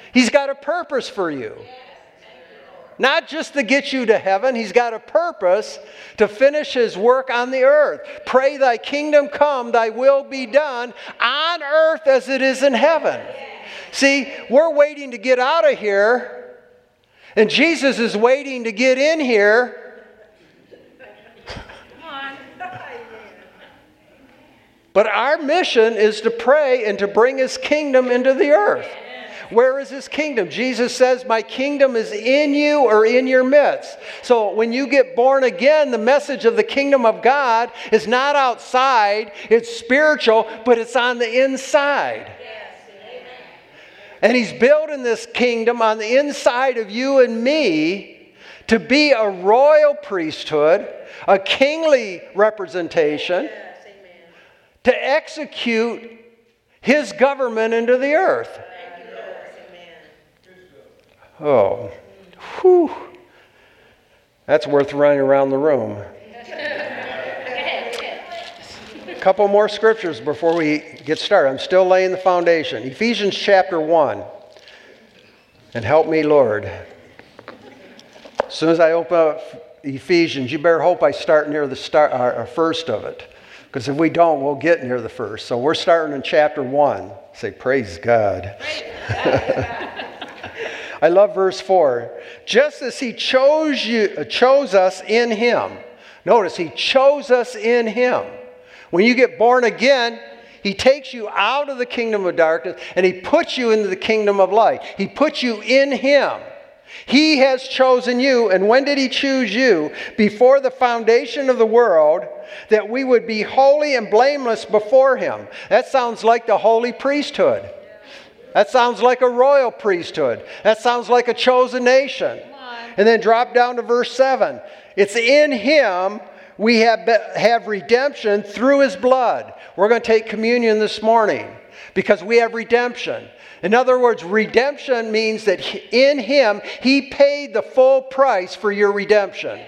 He's got a purpose for you. Not just to get you to heaven. He's got a purpose to finish His work on the earth. Pray thy kingdom come, thy will be done on earth as it is in heaven. See, we're waiting to get out of here, and Jesus is waiting to get in here. But our mission is to pray and to bring His kingdom into the earth. Where is His kingdom? Jesus says, my kingdom is in you or in your midst. So when you get born again, the message of the kingdom of God is not outside, it's spiritual, but it's on the inside. And He's building this kingdom on the inside of you and me to be a royal priesthood, a kingly representation, to execute His government into the earth. Oh, whew. That's worth running around the room. A couple more scriptures before we get started. I'm still laying the foundation. Ephesians chapter 1. And help me, Lord. As soon as I open up Ephesians, you better hope I start near the first of it. Because if we don't, we'll get near the first. So we're starting in chapter 1. Say, praise God. I love verse 4. Just as He chose us in Him. Notice, He chose us in Him. When you get born again, He takes you out of the kingdom of darkness and He puts you into the kingdom of light. He puts you in Him. He has chosen you. And when did He choose you? Before the foundation of the world, that we would be holy and blameless before Him. That sounds like the holy priesthood. That sounds like a royal priesthood. That sounds like a chosen nation. And then drop down to verse 7. It's in Him we have redemption through His blood. We're going to take communion this morning because we have redemption. In other words, redemption means that in Him He paid the full price for your redemption.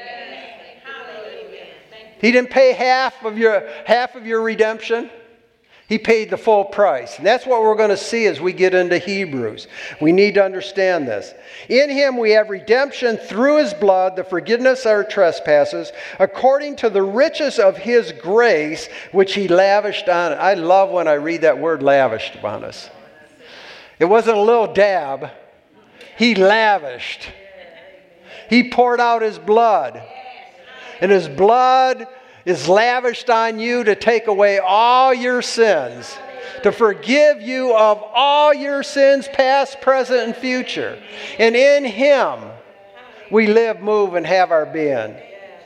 He didn't pay half of your redemption. He paid the full price. And that's what we're going to see as we get into Hebrews. We need to understand this. In Him we have redemption through His blood, the forgiveness of our trespasses, according to the riches of His grace, which He lavished on us. I love when I read that word lavished upon us. It wasn't a little dab. He lavished. He poured out His blood. And His blood is lavished on you to take away all your sins, to forgive you of all your sins, past, present, and future. And in Him, we live, move, and have our being.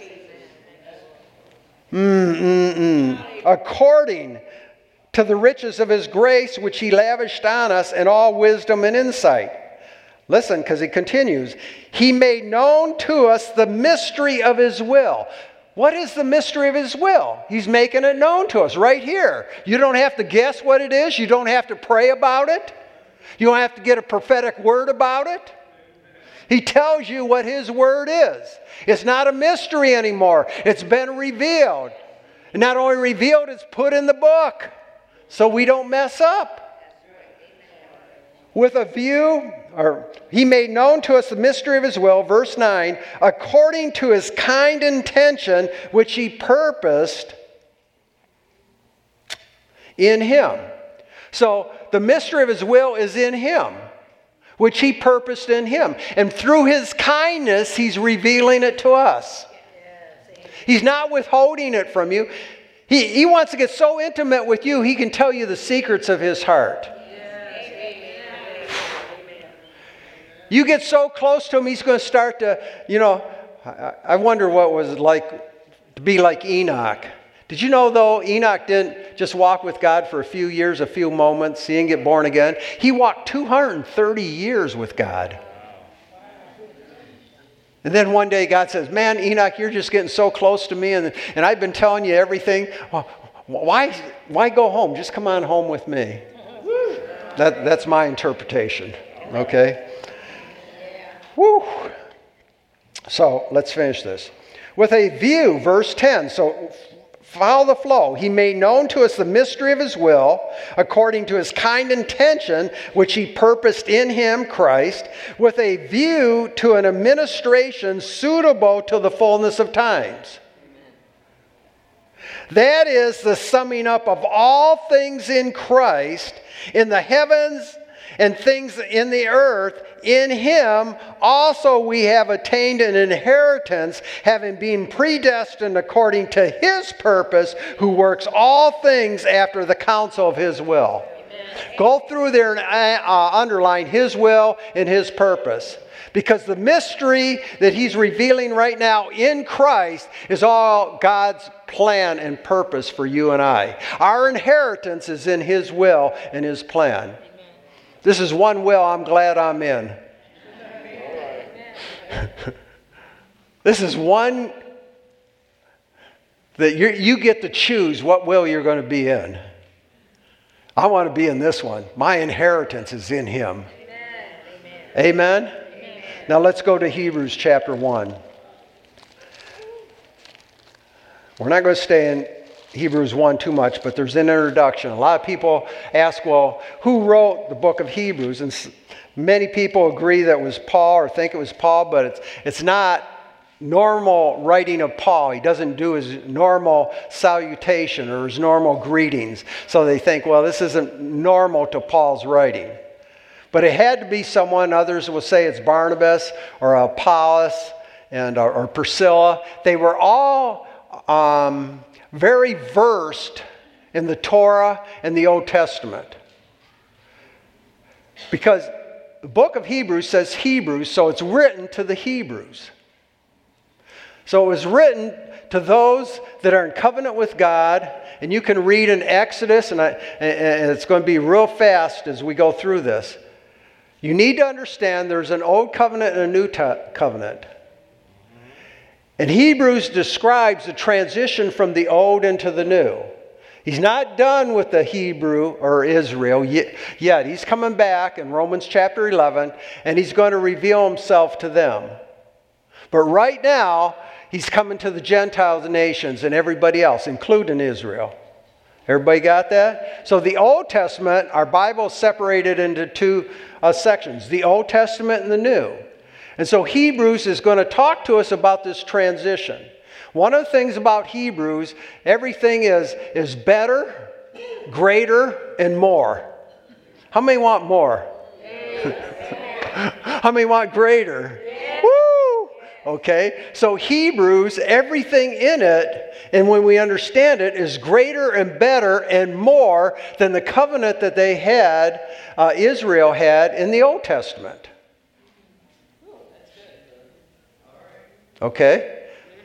According to the riches of His grace, which He lavished on us in all wisdom and insight. Listen, because it continues. He made known to us the mystery of His will. What is the mystery of His will? He's making it known to us right here. You don't have to guess what it is. You don't have to pray about it. You don't have to get a prophetic word about it. He tells you what His word is. It's not a mystery anymore. It's been revealed. And not only revealed, it's put in the book so we don't mess up. With a view, or He made known to us the mystery of His will, verse 9, according to His kind intention, which He purposed in Him. So the mystery of His will is in Him, which He purposed in Him. And through His kindness, He's revealing it to us. He's not withholding it from you. He wants to get so intimate with you, He can tell you the secrets of His heart. You get so close to Him, He's going to start to, I wonder what it was like to be like Enoch. Did you know, though, Enoch didn't just walk with God for a few years, a few moments, he didn't get born again. He walked 230 years with God. And then one day God says, man, Enoch, you're just getting so close to me, and I've been telling you everything. Well, why go home? Just come on home with me. That's my interpretation, okay? Woo. So let's finish this. With a view, verse 10. So Follow the flow. He made known to us the mystery of his will, according to his kind intention, which he purposed in him, Christ, with a view to an administration suitable to the fullness of times. That is the summing up of all things in Christ, in the heavens and things in the earth. In him also we have attained an inheritance, having been predestined according to his purpose, who works all things after the counsel of his will. Amen. Go through there and underline his will and his purpose. Because the mystery that he's revealing right now in Christ is all God's plan and purpose for you and I. Our inheritance is in his will and his plan. Amen. This is one will I'm glad I'm in. This is one that you get to choose what will you're going to be in. I want to be in this one. My inheritance is in him. Amen? Amen? Now let's go to Hebrews chapter 1. We're not going to stay in Hebrews 1 too much, but there's an introduction. A lot of people ask, well, who wrote the book of Hebrews? And many people agree that it was Paul or think it was Paul, but it's not normal writing of Paul. He doesn't do his normal salutation or his normal greetings. So they think, well, this isn't normal to Paul's writing. But it had to be someone, others will say it's Barnabas or Apollos or Priscilla. They were all very versed in the Torah and the Old Testament. Because the book of Hebrews says Hebrews, so it's written to the Hebrews. So it was written to those that are in covenant with God. And you can read in Exodus, and it's going to be real fast as we go through this. You need to understand there's an old covenant and a new covenant. And Hebrews describes the transition from the old into the new. He's not done with the Hebrew or Israel yet. He's coming back in Romans chapter 11, and he's going to reveal himself to them. But right now, he's coming to the Gentiles, the nations, and everybody else, including Israel. Everybody got that? So the Old Testament, our Bible is separated into two sections, the Old Testament and the New. And so Hebrews is going to talk to us about this transition. One of the things about Hebrews, everything is better, greater, and more. How many want more? How many want greater? Woo! Okay, so Hebrews, everything in it, and when we understand it, is greater and better and more than the covenant that they had, Israel had in the Old Testament. Okay?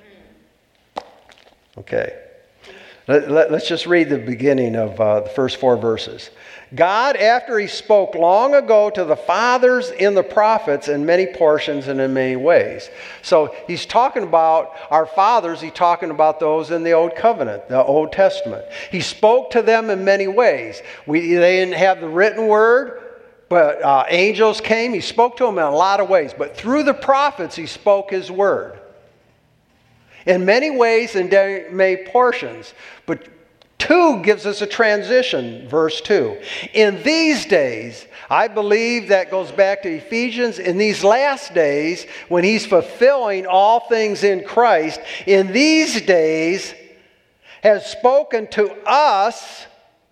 Okay. Let's just read the beginning of the first 4 verses. God, after he spoke long ago to the fathers in the prophets in many portions and in many ways. So he's talking about our fathers. He's talking about those in the Old Covenant, the Old Testament. He spoke to them in many ways. They didn't have the written word, but angels came. He spoke to them in a lot of ways. But through the prophets, he spoke his word. In many ways and many portions. But 2 gives us a transition, verse 2. In these days, I believe that goes back to Ephesians, in these last days, when he's fulfilling all things in Christ, in these days has spoken to us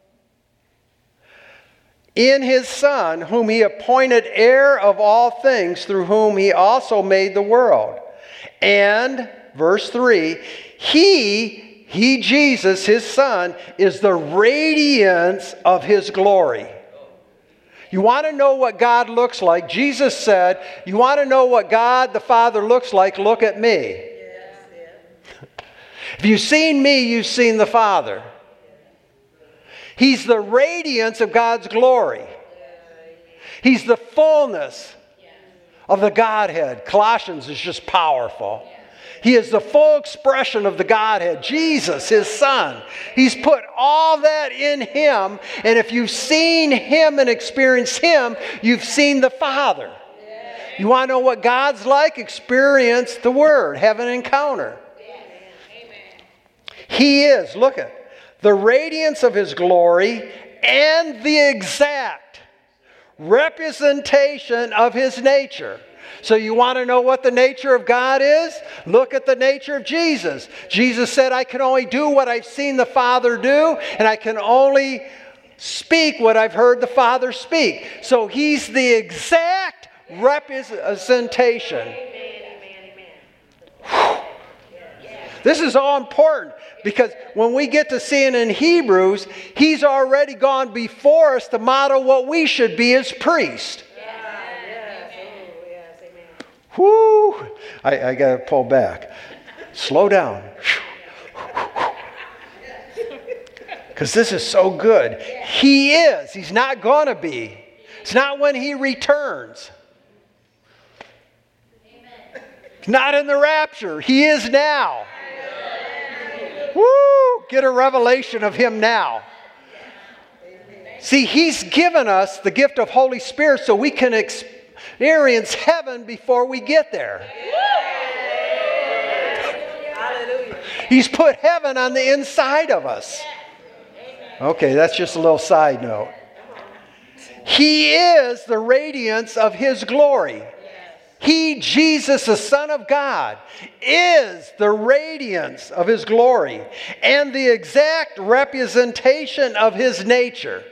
in his Son, whom he appointed heir of all things, through whom he also made the world. And verse 3, He, Jesus, his Son, is the radiance of his glory. You want to know what God looks like? Jesus said, you want to know what God the Father looks like? Look at me. Yes, yes. If you've seen me, you've seen the Father. He's the radiance of God's glory. He's the fullness of the Godhead. Colossians is just powerful. He is the full expression of the Godhead. Jesus, his Son. He's put all that in him. And if you've seen him and experienced him, you've seen the Father. You want to know what God's like? Experience the Word. Have an encounter. He is, look at, the radiance of his glory and the exact representation of his nature. So you want to know what the nature of God is? Look at the nature of Jesus. Jesus said, I can only do what I've seen the Father do, and I can only speak what I've heard the Father speak. So he's the exact representation. This is all important because when we get to seeing in Hebrews, he's already gone before us to model what we should be as priests. Whoo! I got to pull back. Slow down. Because this is so good. He is. He's not going to be. It's not when he returns. It's not in the rapture. He is now. Woo! Get a revelation of him now. See, he's given us the gift of Holy Spirit so we can experience heaven before we get there. He's put heaven on the inside of us. Okay, that's just a little side note. He is the radiance of his glory. He, Jesus, the Son of God, is the radiance of his glory and the exact representation of his nature.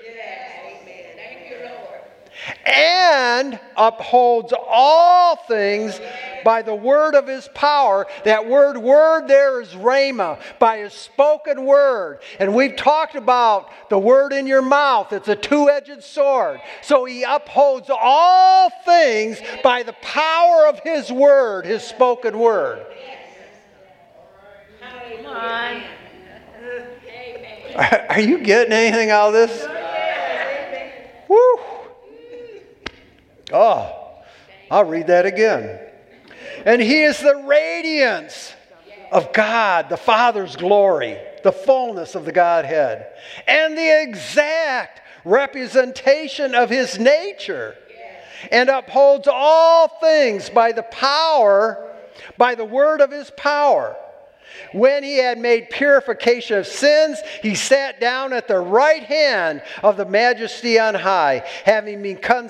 And upholds all things by the word of his power. That word there is rhema, by his spoken word. And we've talked about the word in your mouth. It's a two-edged sword. So he upholds all things by the power of his word, his spoken word. Come on. Are you getting anything out of this? Woo! Oh, I'll read that again. And he is the radiance of God, the Father's glory, the fullness of the Godhead, and the exact representation of his nature, and upholds all things by the power, by the word of his power. When he had made purification of sins, he sat down at the right hand of the Majesty on high, having become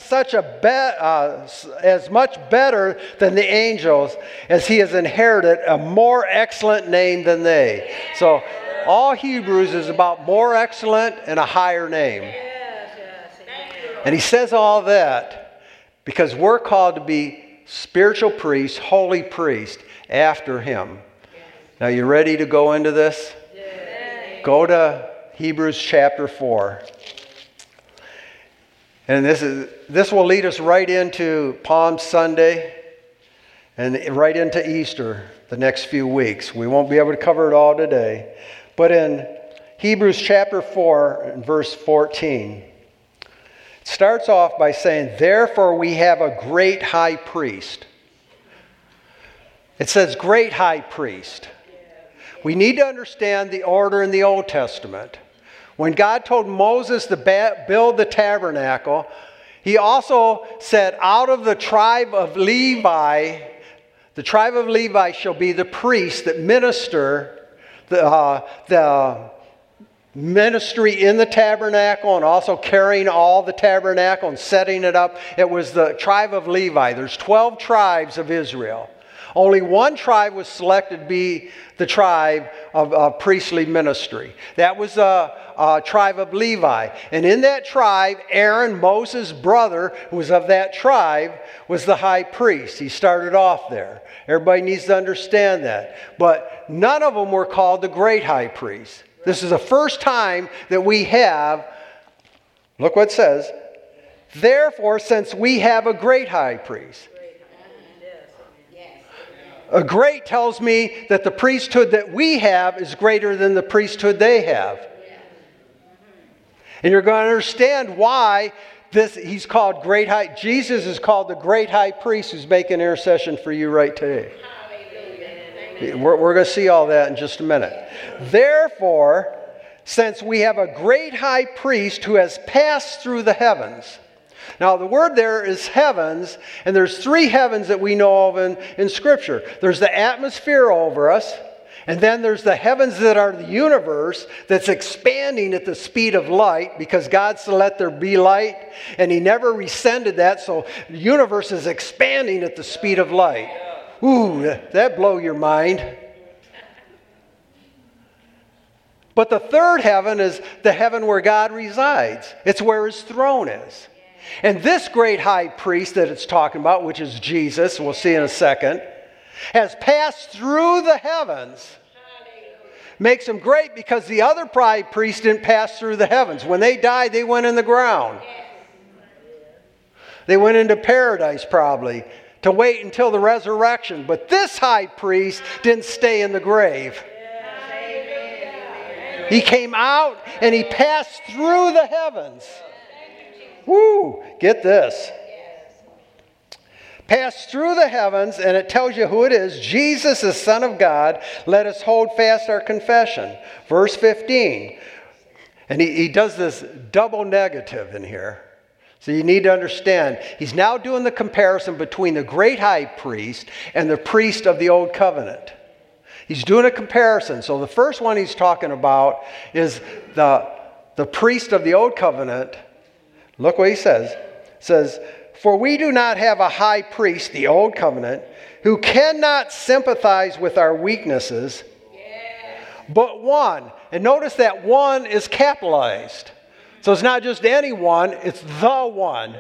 as much better than the angels, as he has inherited a more excellent name than they. So all Hebrews is about more excellent and a higher name. And he says all that because we're called to be spiritual priests, holy priests after him. Now, you ready to go into this? Yeah. Go to Hebrews chapter 4. And this will lead us right into Palm Sunday and right into Easter the next few weeks. We won't be able to cover it all today. But in Hebrews chapter 4 and verse 14, it starts off by saying, therefore we have a great high priest. It says great high priest. We need to understand the order in the Old Testament. When God told Moses to build the tabernacle, he also said, out of the tribe of Levi shall be the priests that minister the ministry in the tabernacle and also carrying all the tabernacle and setting it up. It was the tribe of Levi. There's 12 tribes of Israel. Only one tribe was selected to be the tribe of priestly ministry. That was the tribe of Levi. And in that tribe, Aaron, Moses' brother, who was of that tribe, was the high priest. He started off there. Everybody needs to understand that. But none of them were called the great high priest. This is the first time that we have, look what it says, therefore, since we have a great high priest. A great tells me that the priesthood that we have is greater than the priesthood they have. And you're going to understand why he's called great high. Jesus is called the great high priest who's making intercession for you right today. We're going to see all that in just a minute. Therefore, since we have a great high priest who has passed through the heavens. Now, the word there is heavens, and there's three heavens that we know of in Scripture. There's the atmosphere over us, And then there's the heavens that are the universe that's expanding at the speed of light because God said, let there be light. And he never rescinded that. So the universe is expanding at the speed of light. Ooh, that blow your mind. But the third heaven is the heaven where God resides. It's where his throne is. And this great high priest that it's talking about, which is Jesus, we'll see in a second, has passed through the heavens. Makes him great because the other high priests didn't pass through the heavens. When they died, they went in the ground. They went into paradise probably to wait until the resurrection. But this high priest didn't stay in the grave. He came out and he passed through the heavens. Woo! Get this. Passed through the heavens, and it tells you who it is. Jesus, the Son of God. Let us hold fast our confession. Verse 15. And he does this double negative in here. So you need to understand. He's now doing the comparison between the great high priest and the priest of the old covenant. He's doing a comparison. So the first one he's talking about is the priest of the old covenant. Look what he says. It says, for we do not have a high priest, the old covenant, who cannot sympathize with our weaknesses, but one. And notice that one is capitalized. So it's not just any one, it's the one.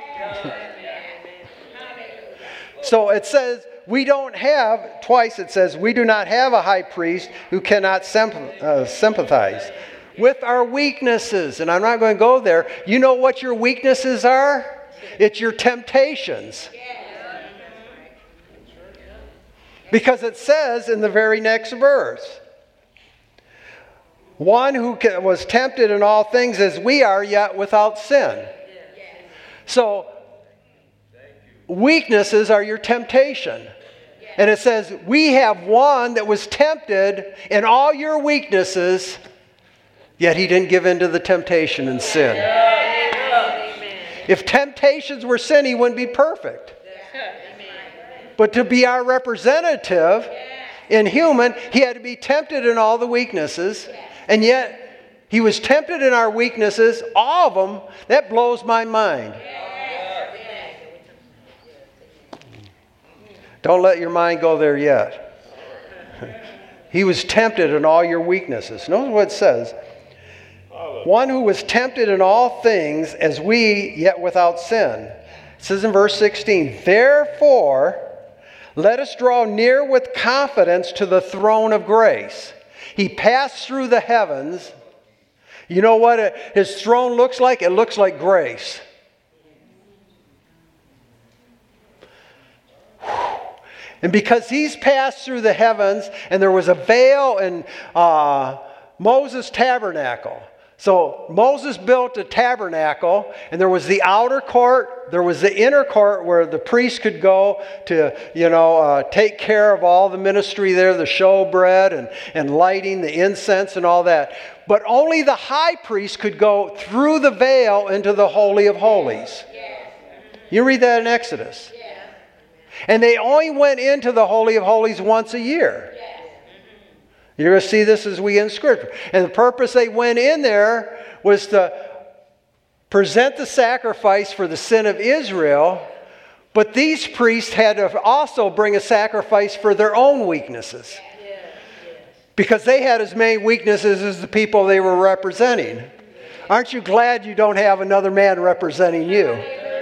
So it says, we don't have, twice it says, we do not have a high priest who cannot sympathize with our weaknesses. And I'm not going to go there. You know what your weaknesses are? It's your temptations. Because it says in the very next verse, one who was tempted in all things as we are, yet without sin. So, weaknesses are your temptation. And it says, we have one that was tempted in all your weaknesses, yet he didn't give in to the temptation and sin. If temptations were sin, he wouldn't be perfect. But to be our representative in human, he had to be tempted in all the weaknesses. And yet, he was tempted in our weaknesses, all of them. That blows my mind. Don't let your mind go there yet. He was tempted in all your weaknesses. Notice what it says. One who was tempted in all things as we, yet without sin. It says in verse 16, therefore, let us draw near with confidence to the throne of grace. He passed through the heavens. You know what his throne looks like? It looks like grace. And because he's passed through the heavens, and there was a veil in Moses' tabernacle. So Moses built a tabernacle, and there was the outer court, there was the inner court where the priest could go to, take care of all the ministry there, the showbread and lighting the incense and all that. But only the high priest could go through the veil into the Holy of Holies. You read that in Exodus. And they only went into the Holy of Holies once a year. You're going to see this as we get in Scripture. And the purpose they went in there was to present the sacrifice for the sin of Israel. But these priests had to also bring a sacrifice for their own weaknesses. Because they had as many weaknesses as the people they were representing. Aren't you glad you don't have another man representing you?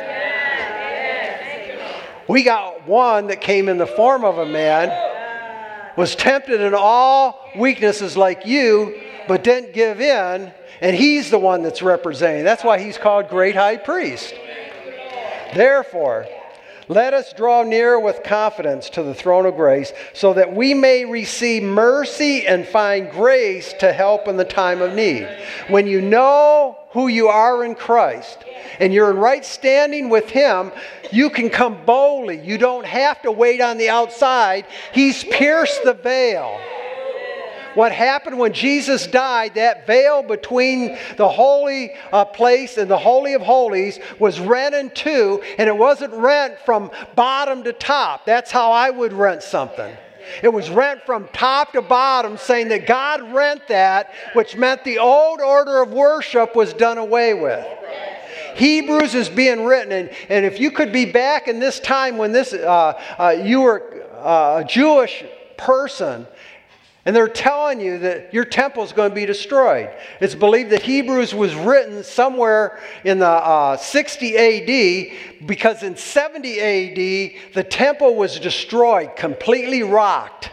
We got one that came in the form of a man, was tempted in all weaknesses like you, but didn't give in, and he's the one that's representing. That's why he's called Great High Priest. Therefore, let us draw near with confidence to the throne of grace, so that we may receive mercy and find grace to help in the time of need. When you know who you are in Christ, and you're in right standing with Him, you can come boldly. You don't have to wait on the outside. He's pierced the veil. What happened when Jesus died, that veil between the holy place and the Holy of Holies was rent in two, and it wasn't rent from bottom to top. That's how I would rent something. It was rent from top to bottom, saying that God rent that, which meant the old order of worship was done away with. Hebrews is being written, and if you could be back in this time when you were a Jewish person, and they're telling you that your temple is going to be destroyed. It's believed that Hebrews was written somewhere in the 60 AD, because in 70 AD, the temple was destroyed, completely rocked.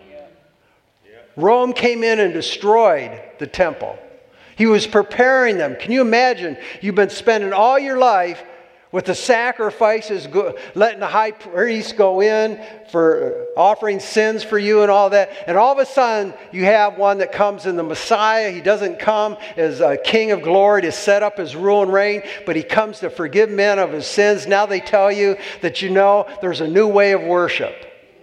Rome came in and destroyed the temple. He was preparing them. Can you imagine? You've been spending all your life with the sacrifices, letting the high priest go in for offering sins for you and all that. And all of a sudden, you have one that comes in the Messiah. He doesn't come as a king of glory to set up his rule and reign, but he comes to forgive men of his sins. Now they tell you that there's a new way of worship.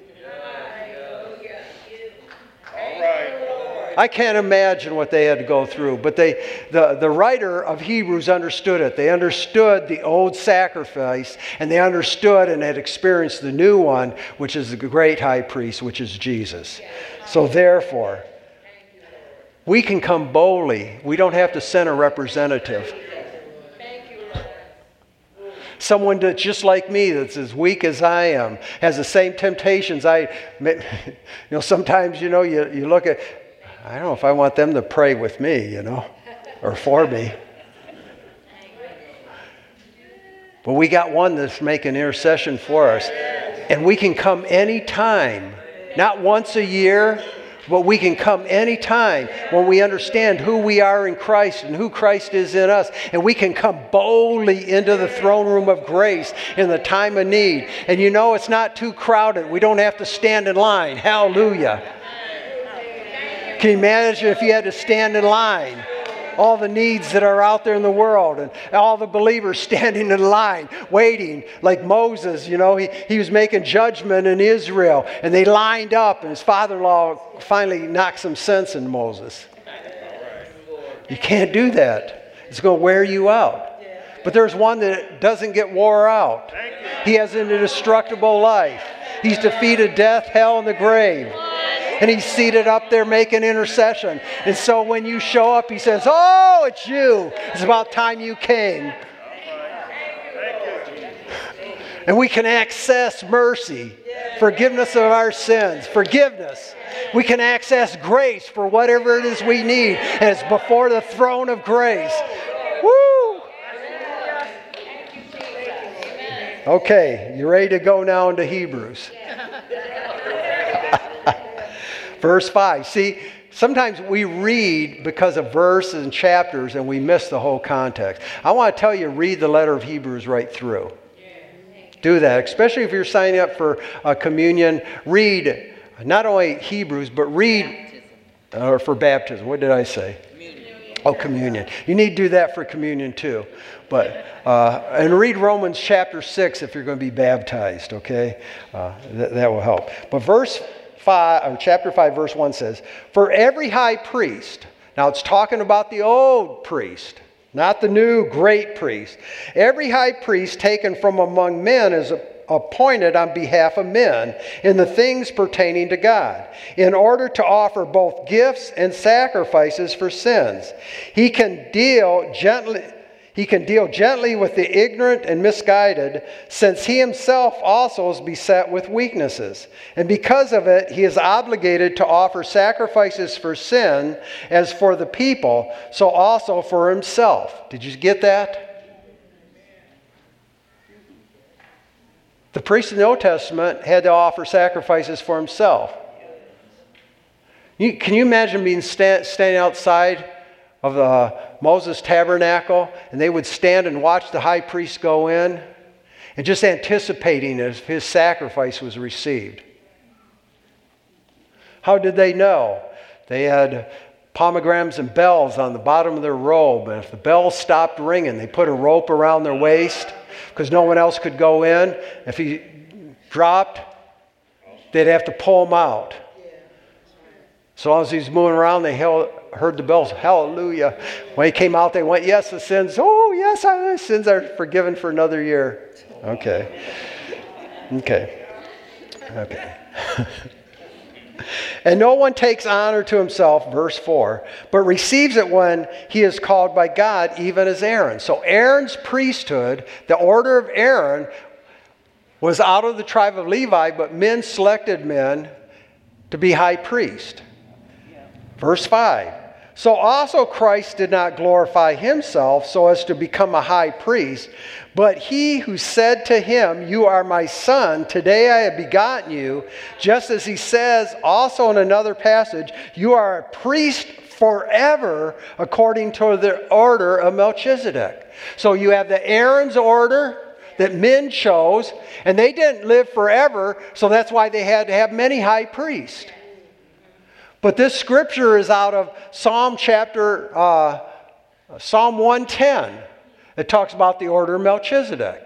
I can't imagine what they had to go through, but the writer of Hebrews understood it. They understood the old sacrifice, and they understood and had experienced the new one, which is the great high priest, which is Jesus. So therefore, we can come boldly. We don't have to send a representative. Someone that's just like me, that's as weak as I am, has the same temptations. Sometimes, you look at, I don't know if I want them to pray with me, or for me. But we got one that's making intercession for us. And we can come anytime. Not once a year, but we can come anytime when we understand who we are in Christ and who Christ is in us. And we can come boldly into the throne room of grace in the time of need. And it's not too crowded. We don't have to stand in line. Hallelujah. Can you imagine if you had to stand in line? All the needs that are out there in the world, and all the believers standing in line, waiting, like Moses, he was making judgment in Israel, and they lined up, and his father-in-law finally knocked some sense into Moses. You can't do that. It's going to wear you out. But there's one that doesn't get wore out. He has an indestructible life. He's defeated death, hell, and the grave. And he's seated up there making intercession. And so when you show up, he says, "Oh, it's you. It's about time you came." And we can access mercy, forgiveness of our sins, forgiveness. We can access grace for whatever it is we need. And it's before the throne of grace. Woo! Okay, you ready to go now into Hebrews? Verse 5. See, sometimes we read because of verses and chapters and we miss the whole context. I want to tell you, read the letter of Hebrews right through. Do that, especially if you're signing up for communion. Read not only Hebrews, but read for baptism. What did I say? Communion. You need to do that for communion too. But and read Romans chapter 6 if you're going to be baptized, okay? That will help. But chapter 5, verse 1 says, "For every high priest," now it's talking about the old priest, not the new great priest. "Every high priest taken from among men is appointed on behalf of men in the things pertaining to God, in order to offer both gifts and sacrifices for sins. He can deal gently with the ignorant and misguided, since he himself also is beset with weaknesses. And because of it, he is obligated to offer sacrifices for sin, as for the people, so also for himself." Did you get that? The priest in the Old Testament had to offer sacrifices for himself. Can you imagine being standing outside of the Moses tabernacle, and they would stand and watch the high priest go in, and just anticipating if his sacrifice was received? How did they know? They had pomegranates and bells on the bottom of their robe, and if the bells stopped ringing, they put a rope around their waist because no one else could go in. If he dropped, they'd have to pull him out. So as he's moving around, they heard the bells. Hallelujah. When he came out, they went, "Yes, the sins. Oh, yes, our sins are forgiven for another year." Okay. And no one takes honor to himself, verse 4, but receives it when he is called by God, even as Aaron. So Aaron's priesthood, the order of Aaron, was out of the tribe of Levi, but men selected men to be high priest. Verse 5. So also Christ did not glorify himself so as to become a high priest, but he who said to him, "You are my son, today I have begotten you," just as he says also in another passage, "You are a priest forever according to the order of Melchizedek." So you have the Aaron's order that men chose, and they didn't live forever, so that's why they had to have many high priests. But this scripture is out of Psalm 110. It talks about the order of Melchizedek.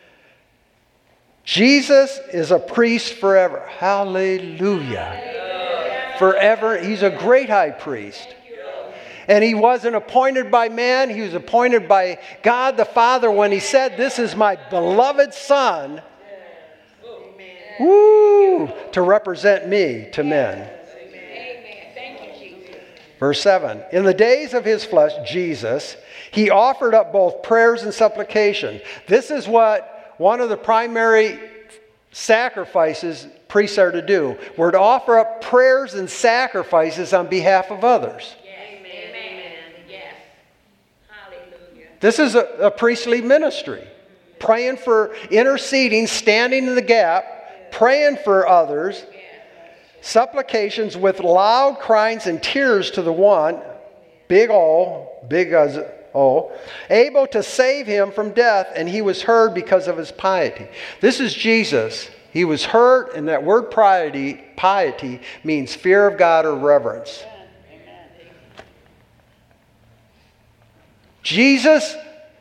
Jesus is a priest forever. Hallelujah. Forever. He's a great high priest. And he wasn't appointed by man. He was appointed by God the Father when he said, "This is my beloved Son." Woo! To represent me to men. Verse 7, in the days of his flesh, Jesus, he offered up both prayers and supplications. This is what one of the primary sacrifices priests are to do. We're to offer up prayers and sacrifices on behalf of others. Amen. Yes. Hallelujah. This is a priestly ministry. Praying for, interceding, standing in the gap, praying for others. Supplications with loud cries and tears to the one, big as O, able to save him from death, and he was heard because of his piety. This is Jesus. He was heard, and that word piety means fear of God or reverence. Jesus,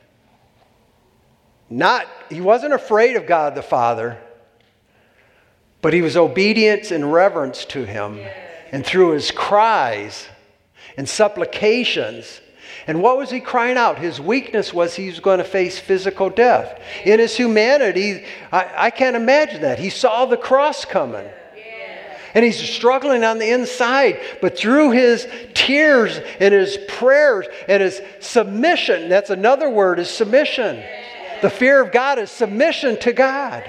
he wasn't afraid of God the Father, but he was obedient and reverence to him. And through his cries and supplications. And what was he crying out? His weakness was he was going to face physical death. In his humanity, I can't imagine that. He saw the cross coming. And he's struggling on the inside. But through his tears and his prayers and his submission, that's another word, is submission. The fear of God is submission to God.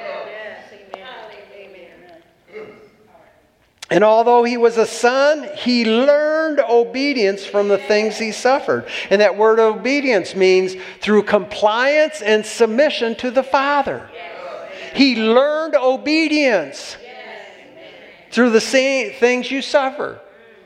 And although he was a son, he learned obedience from the things he suffered. And that word obedience means through compliance and submission to the Father. He learned obedience through the same things you suffer.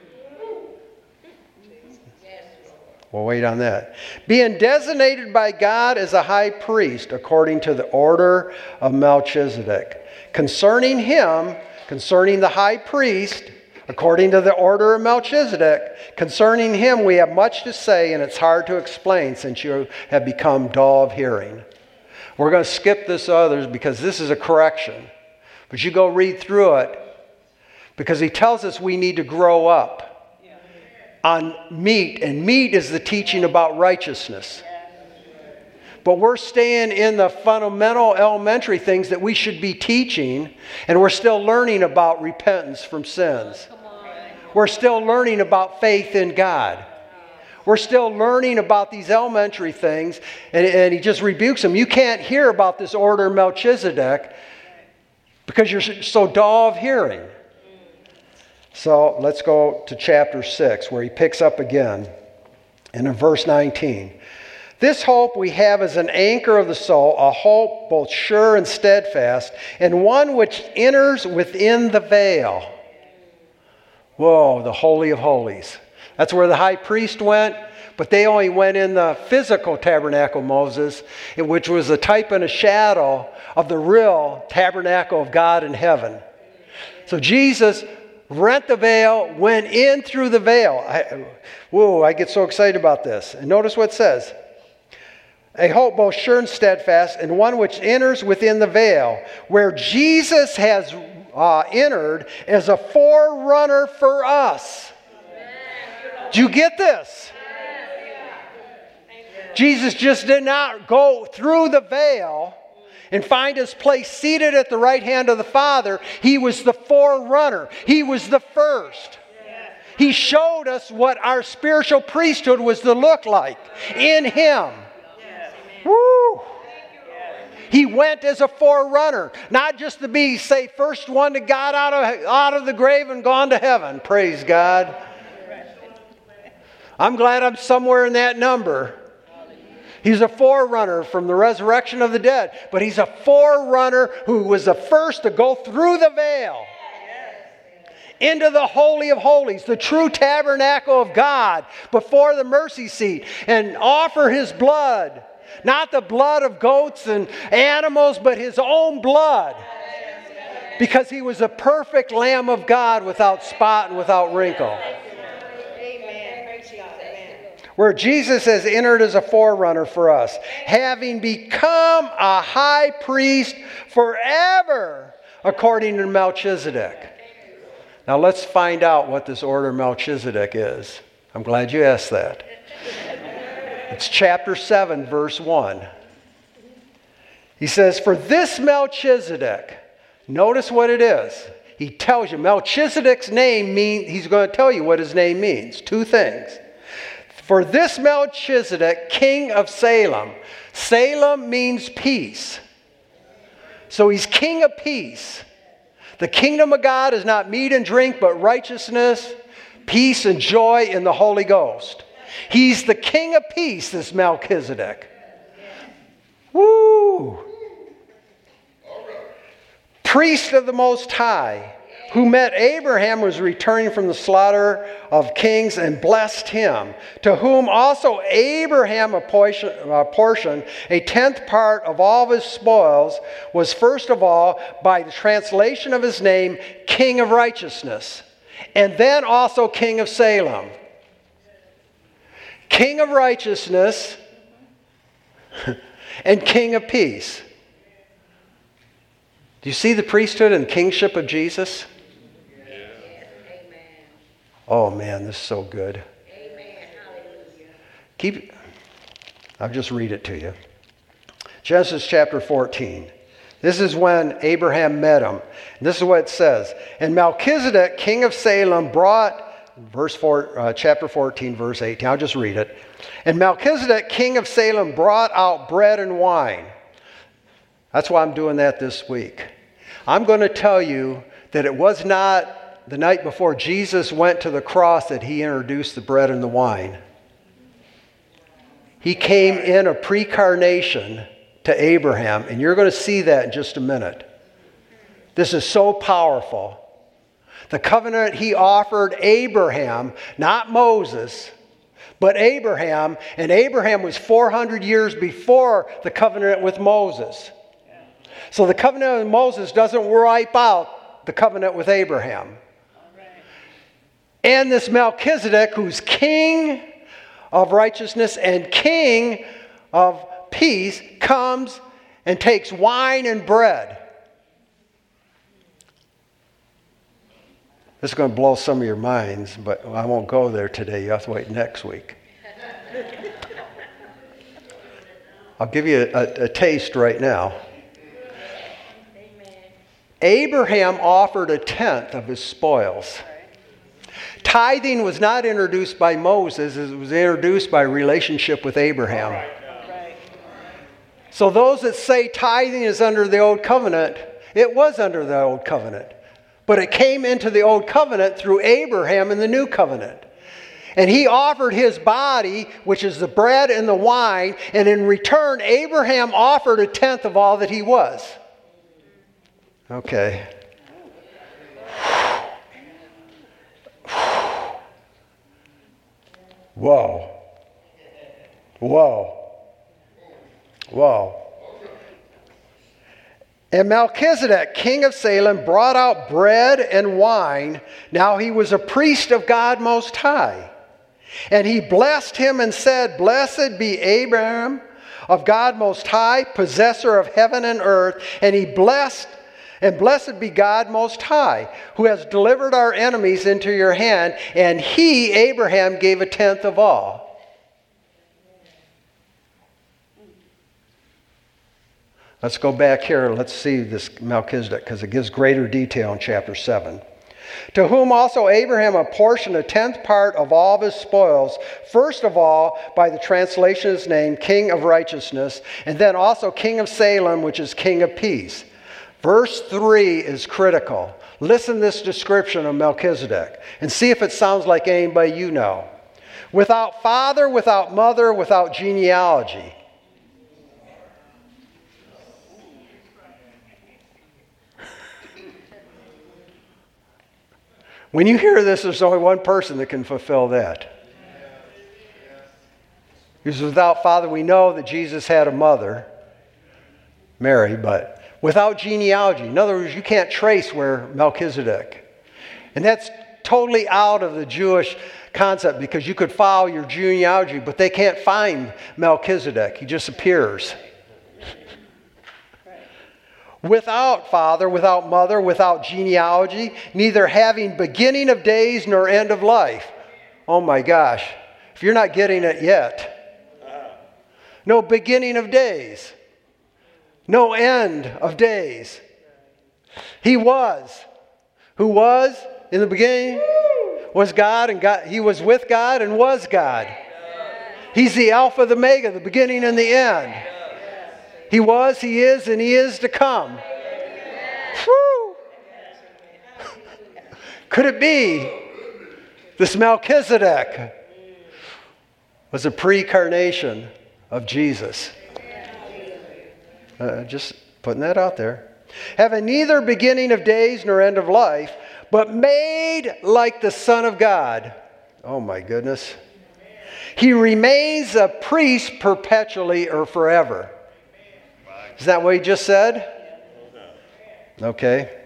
We'll wait on that. Being designated by God as a high priest according to the order of Melchizedek. Concerning the high priest, according to the order of Melchizedek, concerning him we have much to say, and it's hard to explain since you have become dull of hearing. We're going to skip this others because this is a correction. But you go read through it because he tells us we need to grow up on meat, and meat is the teaching about righteousness. But we're staying in the fundamental elementary things that we should be teaching, and we're still learning about repentance from sins. We're still learning about faith in God. We're still learning about these elementary things, and he just rebukes them. You can't hear about this order of Melchizedek because you're so dull of hearing. So let's go to chapter 6, where he picks up again. And in verse 19, this hope we have as an anchor of the soul, a hope both sure and steadfast, and one which enters within the veil. Whoa, the Holy of Holies. That's where the high priest went, but they only went in the physical tabernacle of Moses, which was a type and a shadow of the real tabernacle of God in heaven. So Jesus rent the veil, went in through the veil. I get so excited about this. And notice what it says. A hope both sure and steadfast, and one which enters within the veil, where Jesus has entered as a forerunner for us. Do you get this? Jesus just did not go through the veil. and find his place seated at the right hand of the Father, he was the forerunner. He was the first. He showed us what our spiritual priesthood was to look like in him. Woo! He went as a forerunner, not just to be, say, first one that got out of the grave and gone to heaven. Praise God. I'm glad I'm somewhere in that number. He's a forerunner from the resurrection of the dead, but he's a forerunner who was the first to go through the veil into the Holy of Holies, the true tabernacle of God, before the mercy seat, and offer his blood. Not the blood of goats and animals, but his own blood. Because he was a perfect Lamb of God without spot and without wrinkle. Where Jesus has entered as a forerunner for us, having become a high priest forever, according to Melchizedek. Now let's find out what this order of Melchizedek is. I'm glad you asked that. It's chapter 7, verse 1. He says, for this Melchizedek, notice what it is. He tells you, Melchizedek's name means, he's going to tell you what his name means. Two things. For this Melchizedek, king of Salem. Salem means peace. So he's king of peace. The kingdom of God is not meat and drink, but righteousness, peace, and joy in the Holy Ghost. He's the king of peace, this Melchizedek. Woo! Priest of the Most High, who met Abraham, was returning from the slaughter of kings and blessed him, to whom also Abraham apportioned a 10th part of all of his spoils, was first of all, by the translation of his name, King of Righteousness, and then also King of Salem. King of Righteousness and King of Peace. Do you see the priesthood and kingship of Jesus? Oh man, this is so good. I'll just read it to you. Genesis chapter 14. This is when Abraham met him. This is what it says. And Melchizedek, king of Salem, brought, chapter 14, verse 18. I'll just read it. And Melchizedek, king of Salem, brought out bread and wine. That's why I'm doing that this week. I'm going to tell you that it was not the night before Jesus went to the cross that he introduced the bread and the wine. He came in a precarnation to Abraham, and you're going to see that in just a minute. This is so powerful. The covenant he offered Abraham, not Moses, but Abraham, and Abraham was 400 years before the covenant with Moses. So the covenant with Moses doesn't wipe out the covenant with Abraham. And this Melchizedek, who's king of righteousness and king of peace, comes and takes wine and bread. This is going to blow some of your minds, but I won't go there today. You have to wait next week. I'll give you a taste right now. Abraham offered a 10th of his spoils. Tithing was not introduced by Moses. It was introduced by relationship with Abraham. So those that say tithing is under the old covenant, it was under the old covenant. But it came into the old covenant through Abraham in the new covenant. And he offered his body, which is the bread and the wine, and in return, Abraham offered a 10th of all that he was. Okay. Whoa. Whoa. Whoa. And Melchizedek, king of Salem, brought out bread and wine. Now he was a priest of God Most High. And he blessed him and said, Blessed be Abraham of God Most High, possessor of heaven and earth. And blessed be God Most High, who has delivered our enemies into your hand. And he, Abraham, gave a 10th of all. Let's go back here. Let's see this Melchizedek, because it gives greater detail in chapter 7. To whom also Abraham apportioned a 10th part of all of his spoils, first of all, by the translation of his name, King of Righteousness, and then also King of Salem, which is King of Peace. Verse 3 is critical. Listen to this description of Melchizedek and see if it sounds like anybody you know. Without father, without mother, without genealogy. When you hear this, there's only one person that can fulfill that. Because without father, we know that Jesus had a mother, Mary, but without genealogy. In other words, you can't trace where Melchizedek. And that's totally out of the Jewish concept, because you could follow your genealogy, but they can't find Melchizedek. He just appears. Without father, without mother, without genealogy, neither having beginning of days nor end of life. Oh my gosh, if you're not getting it yet. No beginning of days. No end of days. He was. Who was in the beginning? Was God, and God, he was with God and was God. He's the Alpha, the Omega, the beginning and the end. He was, he is, and he is to come. Whew. Could it be this Melchizedek was a pre-incarnation of Jesus? Just putting that out there. Having neither beginning of days nor end of life, but made like the Son of God. Oh my goodness. He remains a priest perpetually or forever. Is that what he just said? Okay.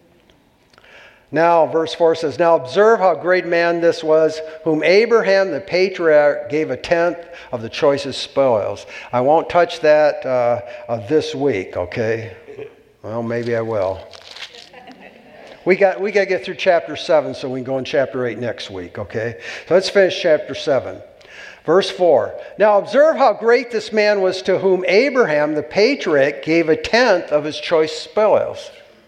Now, verse 4 says, Now observe how great man this was, whom Abraham the patriarch gave a tenth of the choicest spoils. I won't touch that this week, okay? Well, maybe I will. We got to get through chapter 7 so we can go in chapter 8 next week, okay? So let's finish chapter 7. Verse 4, Now observe how great this man was, to whom Abraham, the patriarch, gave a tenth of his choice spoils.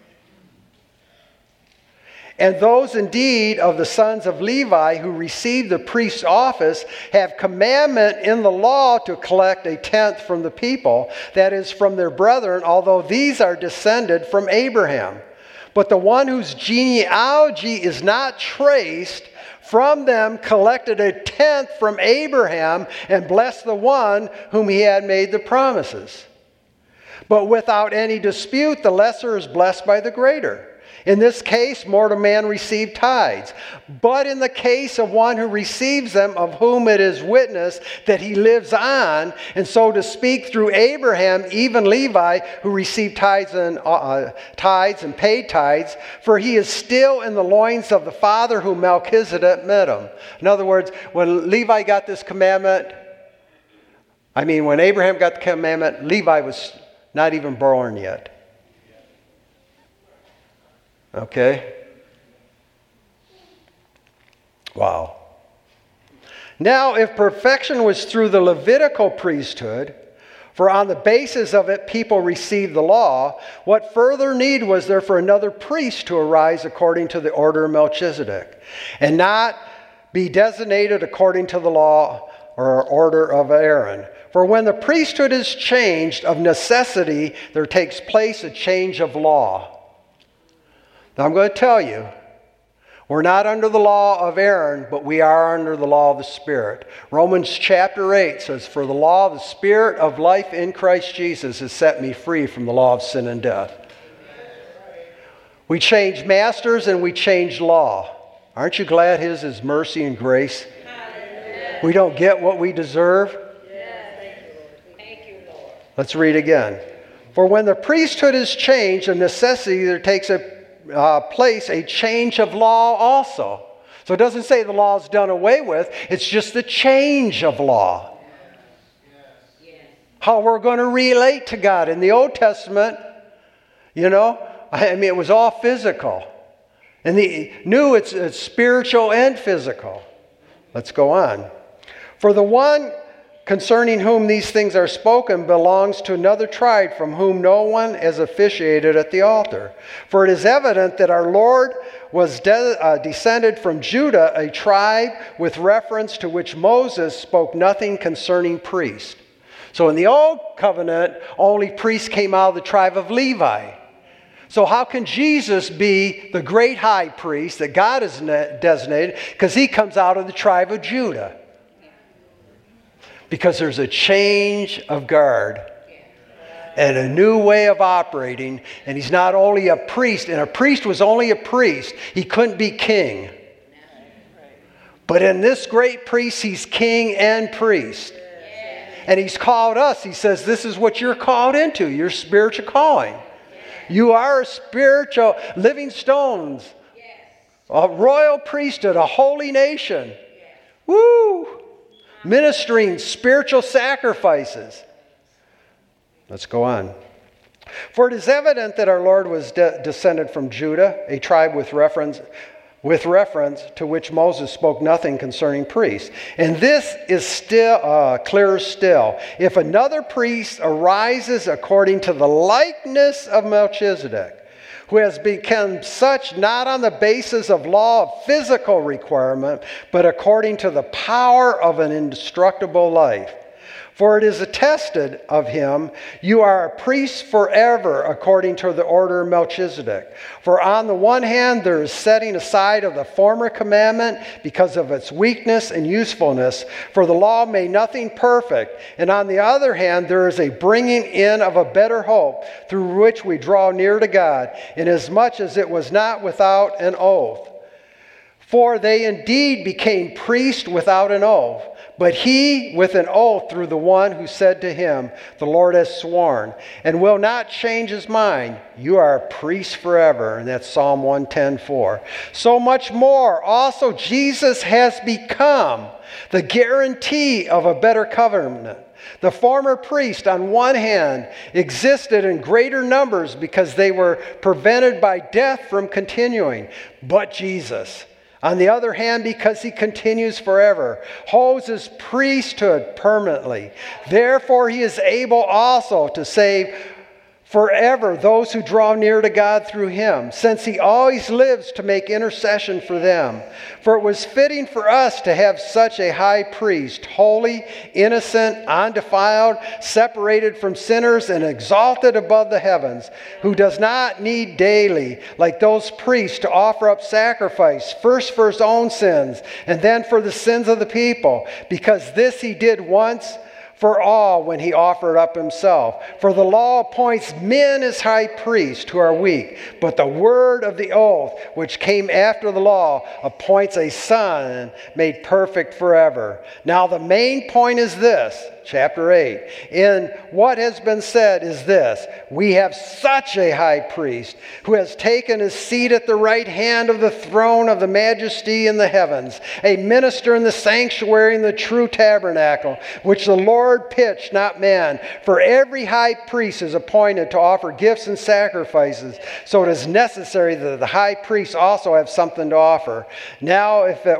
And those indeed of the sons of Levi who received the priest's office have commandment in the law to collect a tenth from the people, that is, from their brethren, although these are descended from Abraham. But the one whose genealogy is not traced, from them collected a tenth from Abraham and blessed the one whom he had made the promises. But without any dispute, the lesser is blessed by the greater. In this case, mortal man received tithes. But in the case of one who receives them, of whom it is witnessed that he lives on, and so to speak, through Abraham, even Levi, who received tithes and paid tithes, for he is still in the loins of the father whom Melchizedek met him. In other words, when Levi got this commandment, when Abraham got the commandment, Levi was not even born yet. Okay? Wow. Now, if perfection was through the Levitical priesthood, for on the basis of it people received the law, what further need was there for another priest to arise according to the order of Melchizedek, and not be designated according to the law or order of Aaron? For when the priesthood is changed, of necessity there takes place a change of law. Now I'm going to tell you, we're not under the law of Aaron, but we are under the law of the Spirit. Romans chapter 8 says, For the law of the Spirit of life in Christ Jesus has set me free from the law of sin and death. We change masters and we change law. Aren't you glad His is mercy and grace? We don't get what we deserve. Let's read again. For when the priesthood is changed, of necessity there takes place a change of law also. So it doesn't say the law is done away with. It's just the change of law. How we're going to relate to God. In the Old Testament, it was all physical. In the New, it's spiritual and physical. Let's go on. For the one concerning whom these things are spoken belongs to another tribe from whom no one has officiated at the altar. For it is evident that our Lord was descended from Judah, a tribe with reference to which Moses spoke nothing concerning priests. So in the Old Covenant, only priests came out of the tribe of Levi. So how can Jesus be the great high priest that God has designated? Because he comes out of the tribe of Judah. Because there's a change of guard and a new way of operating. And he's not only a priest, and a priest was only a priest. He couldn't be king. But in this great priest, he's king and priest. And he's called us. He says, this is what you're called into, your spiritual calling. You are a spiritual living stones, a royal priesthood, a holy nation. Woo! Ministering spiritual sacrifices. Let's go on. For it is evident that our Lord was descended from Judah, a tribe with reference to which Moses spoke nothing concerning priests. And this is still clearer still. If another priest arises according to the likeness of Melchizedek, who has become such not on the basis of law of physical requirement, but according to the power of an indestructible life. For it is attested of him, you are a priest forever according to the order of Melchizedek. For on the one hand there is setting aside of the former commandment because of its weakness and usefulness, for the law made nothing perfect. And on the other hand there is a bringing in of a better hope, through which we draw near to God, inasmuch as it was not without an oath. For they indeed became priests without an oath, but he with an oath through the one who said to him, the Lord has sworn, and will not change his mind. You are a priest forever. And that's Psalm 110:4. So much more, also Jesus has become the guarantee of a better covenant. The former priests, on one hand, existed in greater numbers because they were prevented by death from continuing. But Jesus, on the other hand, because he continues forever, holds his priesthood permanently. Therefore, he is able also to save forever those who draw near to God through him, since he always lives to make intercession for them. For it was fitting for us to have such a high priest, holy, innocent, undefiled, separated from sinners, and exalted above the heavens, who does not need daily, like those priests, to offer up sacrifice, first for his own sins, and then for the sins of the people, because this he did once for all when he offered up himself. For the law appoints men as high priests who are weak, but the word of the oath, which came after the law, appoints a son made perfect forever. Now the main point is this, chapter 8. In what has been said is this: we have such a high priest who has taken his seat at the right hand of the throne of the majesty in the heavens, a minister in the sanctuary in the true tabernacle, which the Lord pitched, not man. For every high priest is appointed to offer gifts and sacrifices, so it is necessary that the high priest also have something to offer. Now,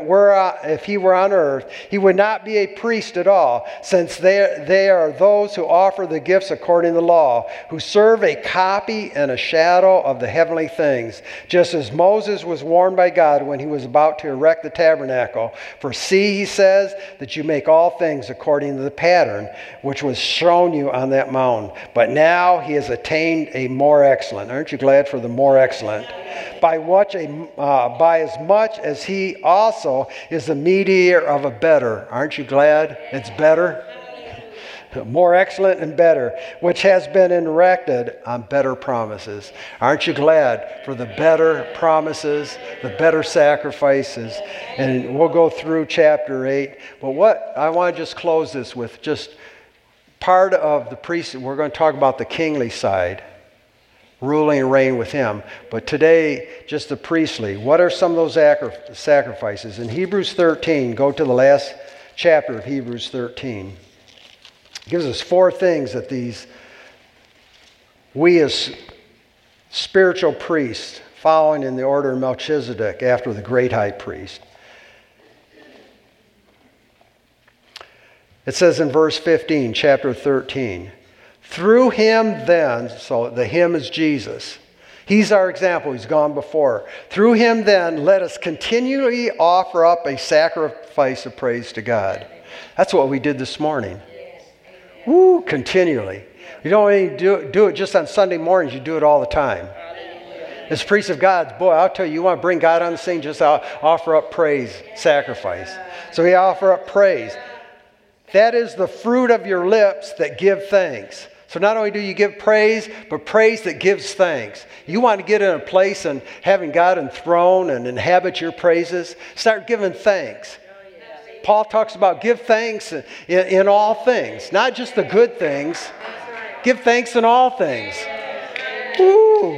if he were on earth, he would not be a priest at all, since they are those who offer the gifts according to the law, who serve a copy and a shadow of the heavenly things, just as Moses was warned by God when he was about to erect the tabernacle. For see, he says, that you make all things according to the pattern which was shown you on that mountain. But now he has attained a more excellent. Aren't you glad for the more excellent? By as much as he also is the mediator of a better. Aren't you glad it's better? More excellent and better, which has been erected on better promises. Aren't you glad for the better promises, the better sacrifices? And we'll go through chapter 8. But what I want to just close this with, just part of the priest. We're going to talk about the kingly side, ruling and reign with him. But today, just the priestly. What are some of those sacrifices? In Hebrews 13, go to the last chapter of Hebrews 13. It gives us 4 things that we as spiritual priests, following in the order of Melchizedek after the great high priest. It says in verse 15, chapter 13, through him then, so the him is Jesus. He's our example. He's gone before. Through him then, let us continually offer up a sacrifice of praise to God. That's what we did this morning. Woo, continually. You don't only do it just on Sunday mornings, you do it all the time. As priests of God, boy, I'll tell you, you want to bring God on the scene, just offer up praise, sacrifice. So we offer up praise. That is the fruit of your lips that give thanks. So not only do you give praise, but praise that gives thanks. You want to get in a place and having God enthroned and inhabit your praises, start giving thanks. Paul talks about give thanks in all things, not just the good things. Give thanks in all things. Woo.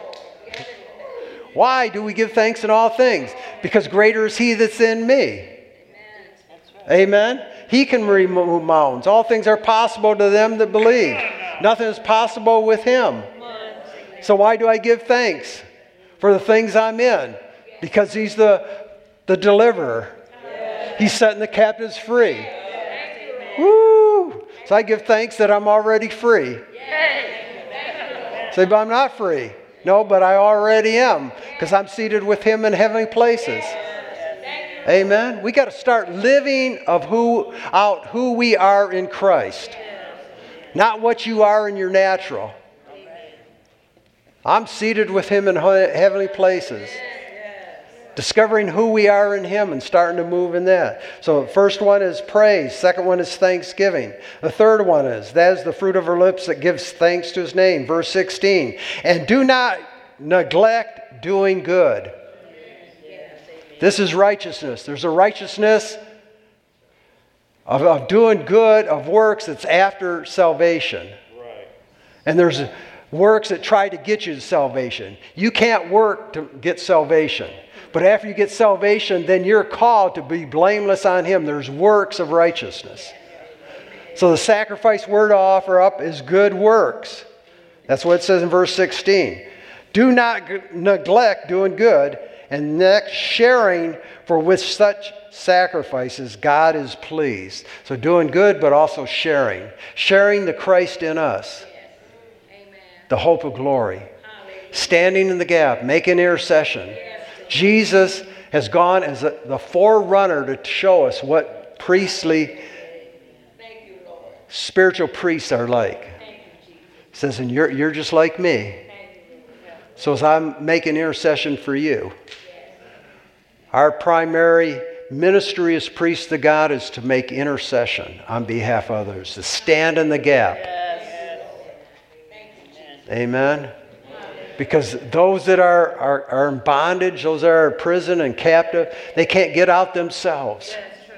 Why do we give thanks in all things? Because greater is he that's in me. Amen. He can remove mountains. All things are possible to them that believe. Nothing is possible with him. So why do I give thanks? For the things I'm in. Because he's the deliverer. He's setting the captives free. Woo! So I give thanks that I'm already free. Say, but I'm not free. No, but I already am. Because I'm seated with him in heavenly places. Amen. We got to start living who we are in Christ. Not what you are in your natural. I'm seated with him in heavenly places. Discovering who we are in him and starting to move in that. So the first one is praise. Second one is thanksgiving. The third one is, that is the fruit of our lips that gives thanks to his name. Verse 16. And do not neglect doing good. This is righteousness. There's a righteousness of doing good, of works that's after salvation. Right. And there's works that try to get you to salvation. You can't work to get salvation. But after you get salvation, then you're called to be blameless on him. There's works of righteousness. So the sacrifice we're to offer up is good works. That's what it says in verse 16. Do not neglect doing good, and next sharing, for with such sacrifices God is pleased. So doing good, but also sharing. Sharing the Christ in us. The hope of glory. Standing in the gap, making intercession. Jesus has gone as the forerunner to show us what priestly, spiritual priests are like. He says, and you're just like me. So as I'm making intercession for you, our primary ministry as priests to God is to make intercession on behalf of others, to stand in the gap. Amen. Because those that are in bondage, those that are in prison and captive, they can't get out themselves.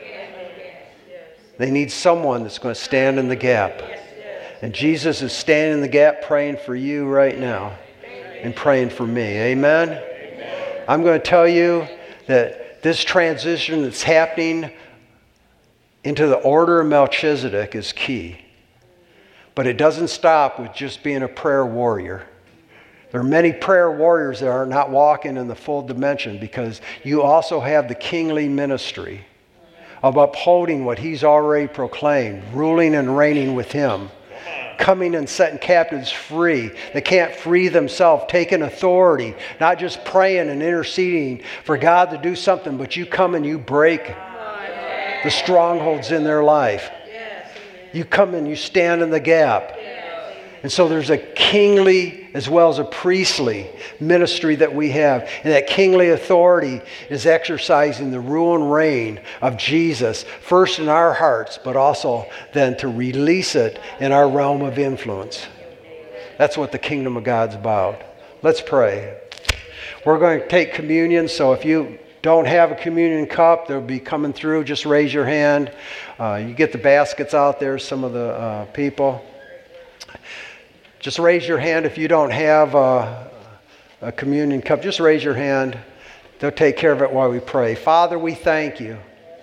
They need someone that's going to stand in the gap. And Jesus is standing in the gap praying for you right now and praying for me. Amen? I'm going to tell you that this transition that's happening into the order of Melchizedek is key. But it doesn't stop with just being a prayer warrior. There are many prayer warriors that are not walking in the full dimension because you also have the kingly ministry of upholding what he's already proclaimed, ruling and reigning with him, coming and setting captives free. They can't free themselves, taking authority, not just praying and interceding for God to do something, but you come and you break the strongholds in their life. You come and you stand in the gap. And so there's a kingly as well as a priestly ministry that we have. And that kingly authority is exercising the rule and reign of Jesus, first in our hearts, but also then to release it in our realm of influence. That's what the kingdom of God's about. Let's pray. We're going to take communion, so if you don't have a communion cup, they'll be coming through. Just raise your hand. You get the baskets out there, some of the people. Just raise your hand if you don't have a communion cup. Just raise your hand. They'll take care of it while we pray. Father, we thank you.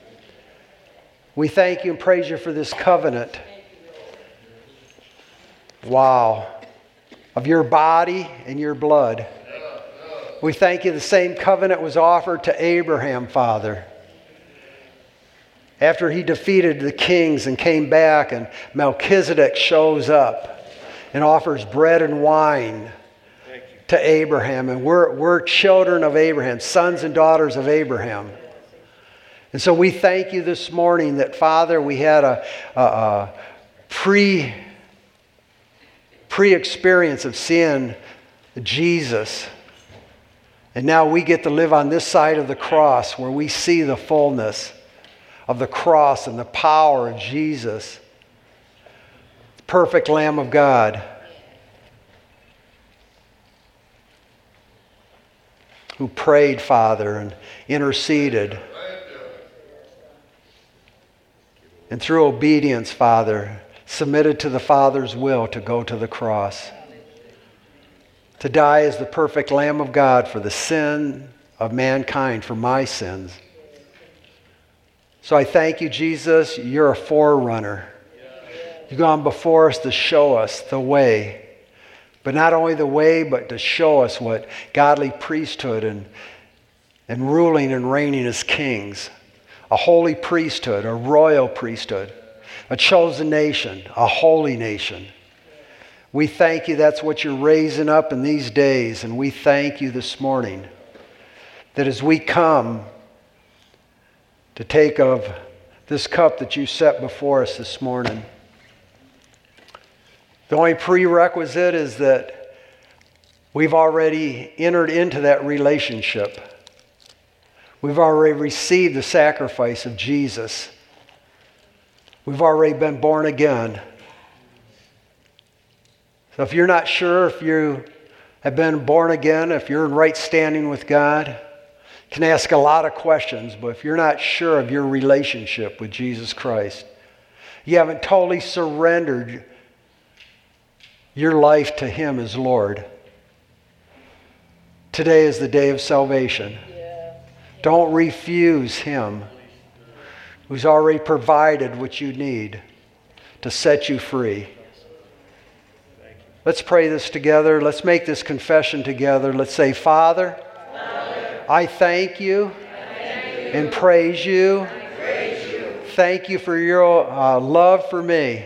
We thank you and praise you for this covenant. Wow. Of your body and your blood. We thank you the same covenant was offered to Abraham, Father. After he defeated the kings and came back, and Melchizedek shows up and offers bread and wine to Abraham. And we're children of Abraham, sons and daughters of Abraham. And so we thank you this morning that, Father, we had a pre-experience of seeing Jesus. And now we get to live on this side of the cross where we see the fullness of the cross and the power of Jesus, the perfect Lamb of God, who prayed, Father, and interceded. And through obedience, Father, submitted to the Father's will to go to the cross, to die as the perfect Lamb of God for the sin of mankind, for my sins. So I thank you, Jesus. You're a forerunner. You've gone before us to show us the way. But not only the way, but to show us what godly priesthood and ruling and reigning as kings. A holy priesthood, a royal priesthood, a chosen nation, a holy nation. We thank you that's what you're raising up in these days. And we thank you this morning that as we come to take of this cup that you set before us this morning, the only prerequisite is that we've already entered into that relationship. We've already received the sacrifice of Jesus. We've already been born again. So if you're not sure if you have been born again, if you're in right standing with God, you can ask a lot of questions, but if you're not sure of your relationship with Jesus Christ, you haven't totally surrendered your life to Him as Lord, today is the day of salvation. Don't refuse Him who's already provided what you need to set you free. Let's pray this together. Let's make this confession together. Let's say, Father, I thank you and praise you. Thank you for your love for me.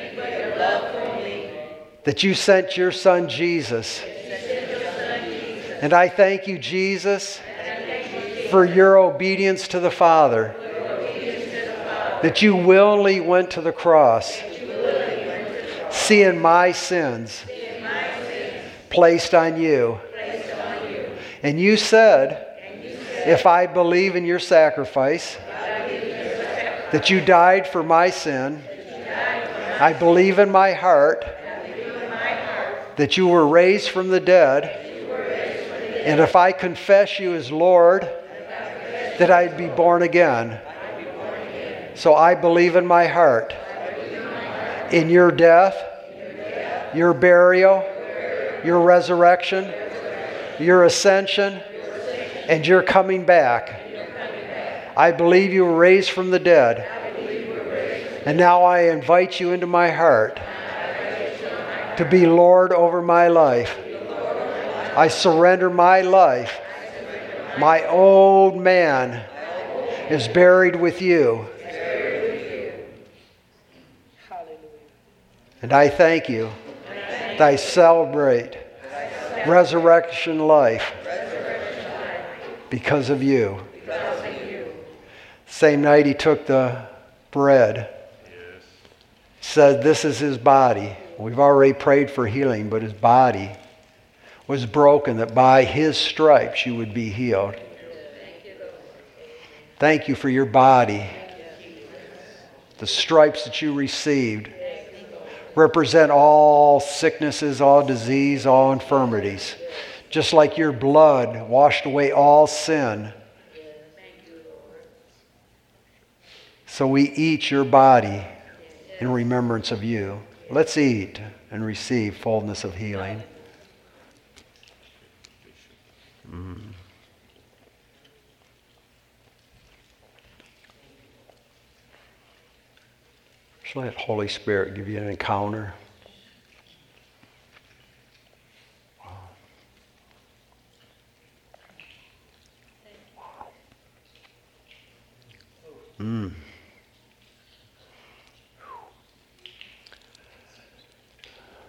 That you sent your Son Jesus. And I thank you, Jesus, for your obedience to the Father. That you willingly went to the cross, seeing my sins placed on you. And you said, if I believe in your sacrifice, that you died for my sin, I believe in my heart that you were raised from the dead, and if I confess you as Lord, that I'd be born again. So I believe in my heart in your death, your burial, your resurrection, your ascension, and your coming back. I believe you were raised from the dead. And now I invite you into my heart to be Lord over my life. I surrender my life. My old man is buried with you. And I thank you that I celebrate resurrection life because of you. Same night he took the bread, said this is his body. We've already prayed for healing, but his body was broken that by his stripes you would be healed. Thank you for your body. The stripes that you received represent all sicknesses, all disease, all infirmities. Just like your blood washed away all sin. So we eat your body in remembrance of you. Let's eat and receive fullness of healing. Just let Holy Spirit give you an encounter.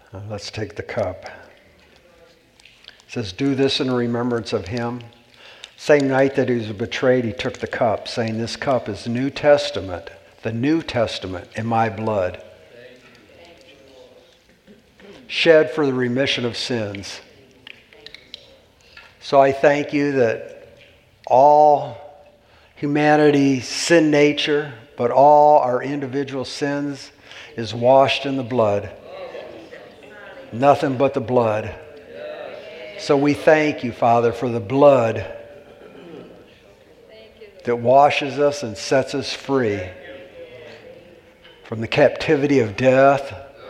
Let's take the cup. It says, do this in remembrance of him. Same night that he was betrayed, he took the cup, saying, this cup is the New Testament in my blood, shed for the remission of sins. So I thank you that all humanity's sin nature, but all our individual sins is washed in the blood. Nothing but the blood. So we thank you, Father, for the blood that washes us and sets us free from the captivity of death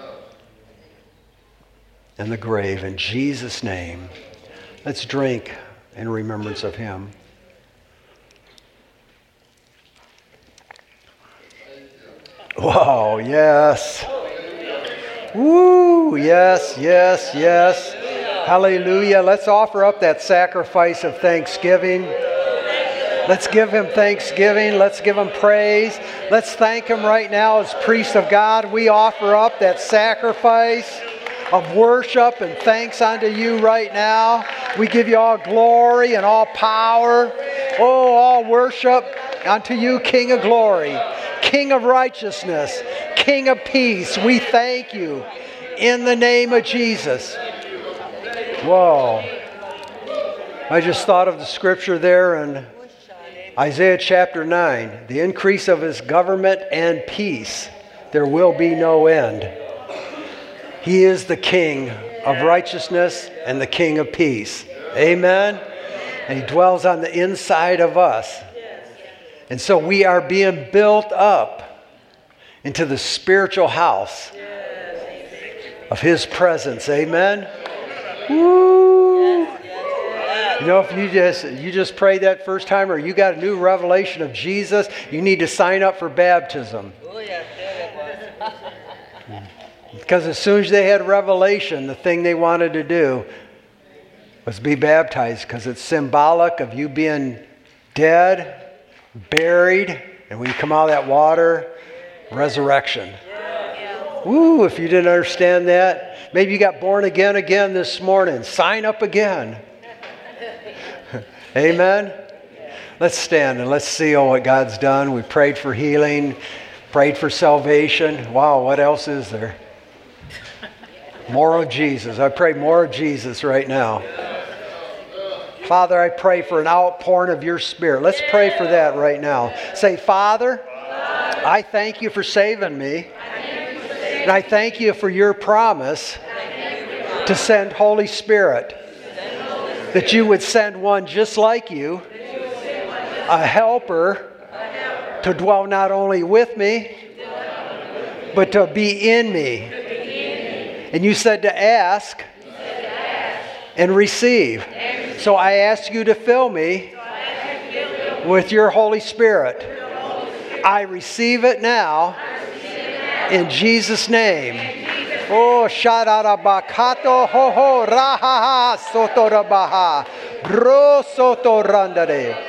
and the grave. In Jesus' name, let's drink in remembrance of him. Wow, yes. Woo, yes, yes, yes. Hallelujah. Let's offer up that sacrifice of thanksgiving. Let's give him thanksgiving. Let's give him praise. Let's thank him right now as priests of God. We offer up that sacrifice of worship and thanks unto you right now. We give you all glory and all power. Oh, all worship unto you, King of glory, King of righteousness, King of peace. We thank you in the name of Jesus. Whoa. I just thought of the scripture there in Isaiah chapter 9. The increase of his government and peace, there will be no end. He is the King of righteousness and the King of peace. Amen. And he dwells on the inside of us. And so we are being built up into the spiritual house of his presence. Amen. Woo. You know, if you just prayed that first time, or you got a new revelation of Jesus, you need to sign up for baptism. Because as soon as they had revelation, the thing they wanted to do was be baptized, because it's symbolic of you being dead, buried, and when you come out of that water, resurrection. Woo, if you didn't understand that, maybe you got born again this morning. Sign up again. Amen? Let's stand and let's see what God's done. We prayed for healing, prayed for salvation. Wow, what else is there? More of Jesus. I pray more of Jesus right now. Father, I pray for an outpouring of your Spirit. Let's pray for that right now. Say, Father, I thank you for saving me. And I thank you for your promise to send Holy Spirit. That you would send one just like you, a helper, to dwell not only with me, but to be in me. And you said to ask and receive. So I ask you to fill me with your Holy Spirit. I receive it now in Jesus' name. Oh, shararabakato ho ho rahaha sotorabaha bro sotorandare.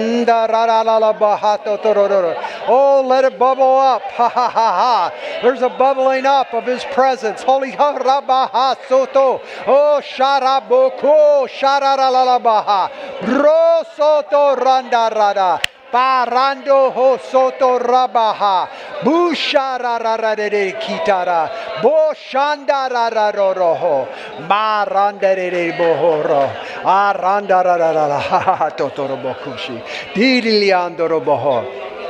Oh, let it bubble up. Ha ha ha ha. There's a bubbling up of his presence. Holy Rabaha Soto. Oh, Sharaboko Shararalabaha. Bro Soto Randarada. Parando ho soto rabaha, busharararare kitara, bo shandarararoroho, marandere bohoro, arandararara totorobokushi, diliandoroboho.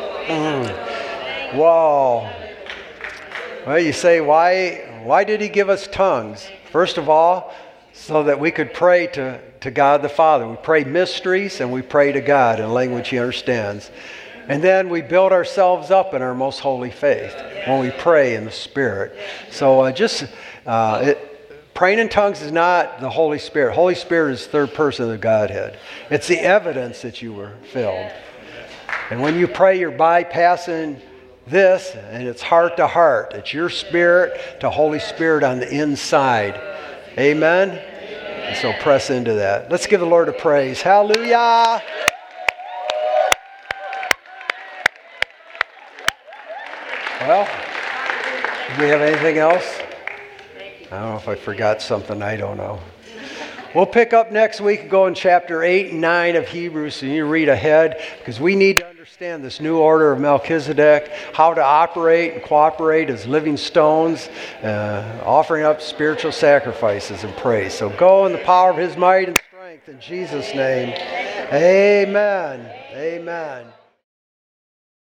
Wow. Well, you say, why did he give us tongues? First of all, so that we could pray to God the Father. We pray mysteries and we pray to God in a language he understands. And then we build ourselves up in our most holy faith when we pray in the Spirit. So praying in tongues is not the Holy Spirit. Holy Spirit is the third person of the Godhead. It's the evidence that you were filled. And when you pray, you're bypassing this, and it's heart to heart. It's your spirit to Holy Spirit on the inside. Amen? And so press into that. Let's give the Lord a praise. Hallelujah. Well, do we have anything else? Thank you. I don't know if I forgot something. I don't know. We'll pick up next week and go in chapter 8 and 9 of Hebrews, so you read ahead, because we need to understand this new order of Melchizedek, how to operate and cooperate as living stones, offering up spiritual sacrifices and praise. So go in the power of his might and strength in Jesus' name. Amen. Amen.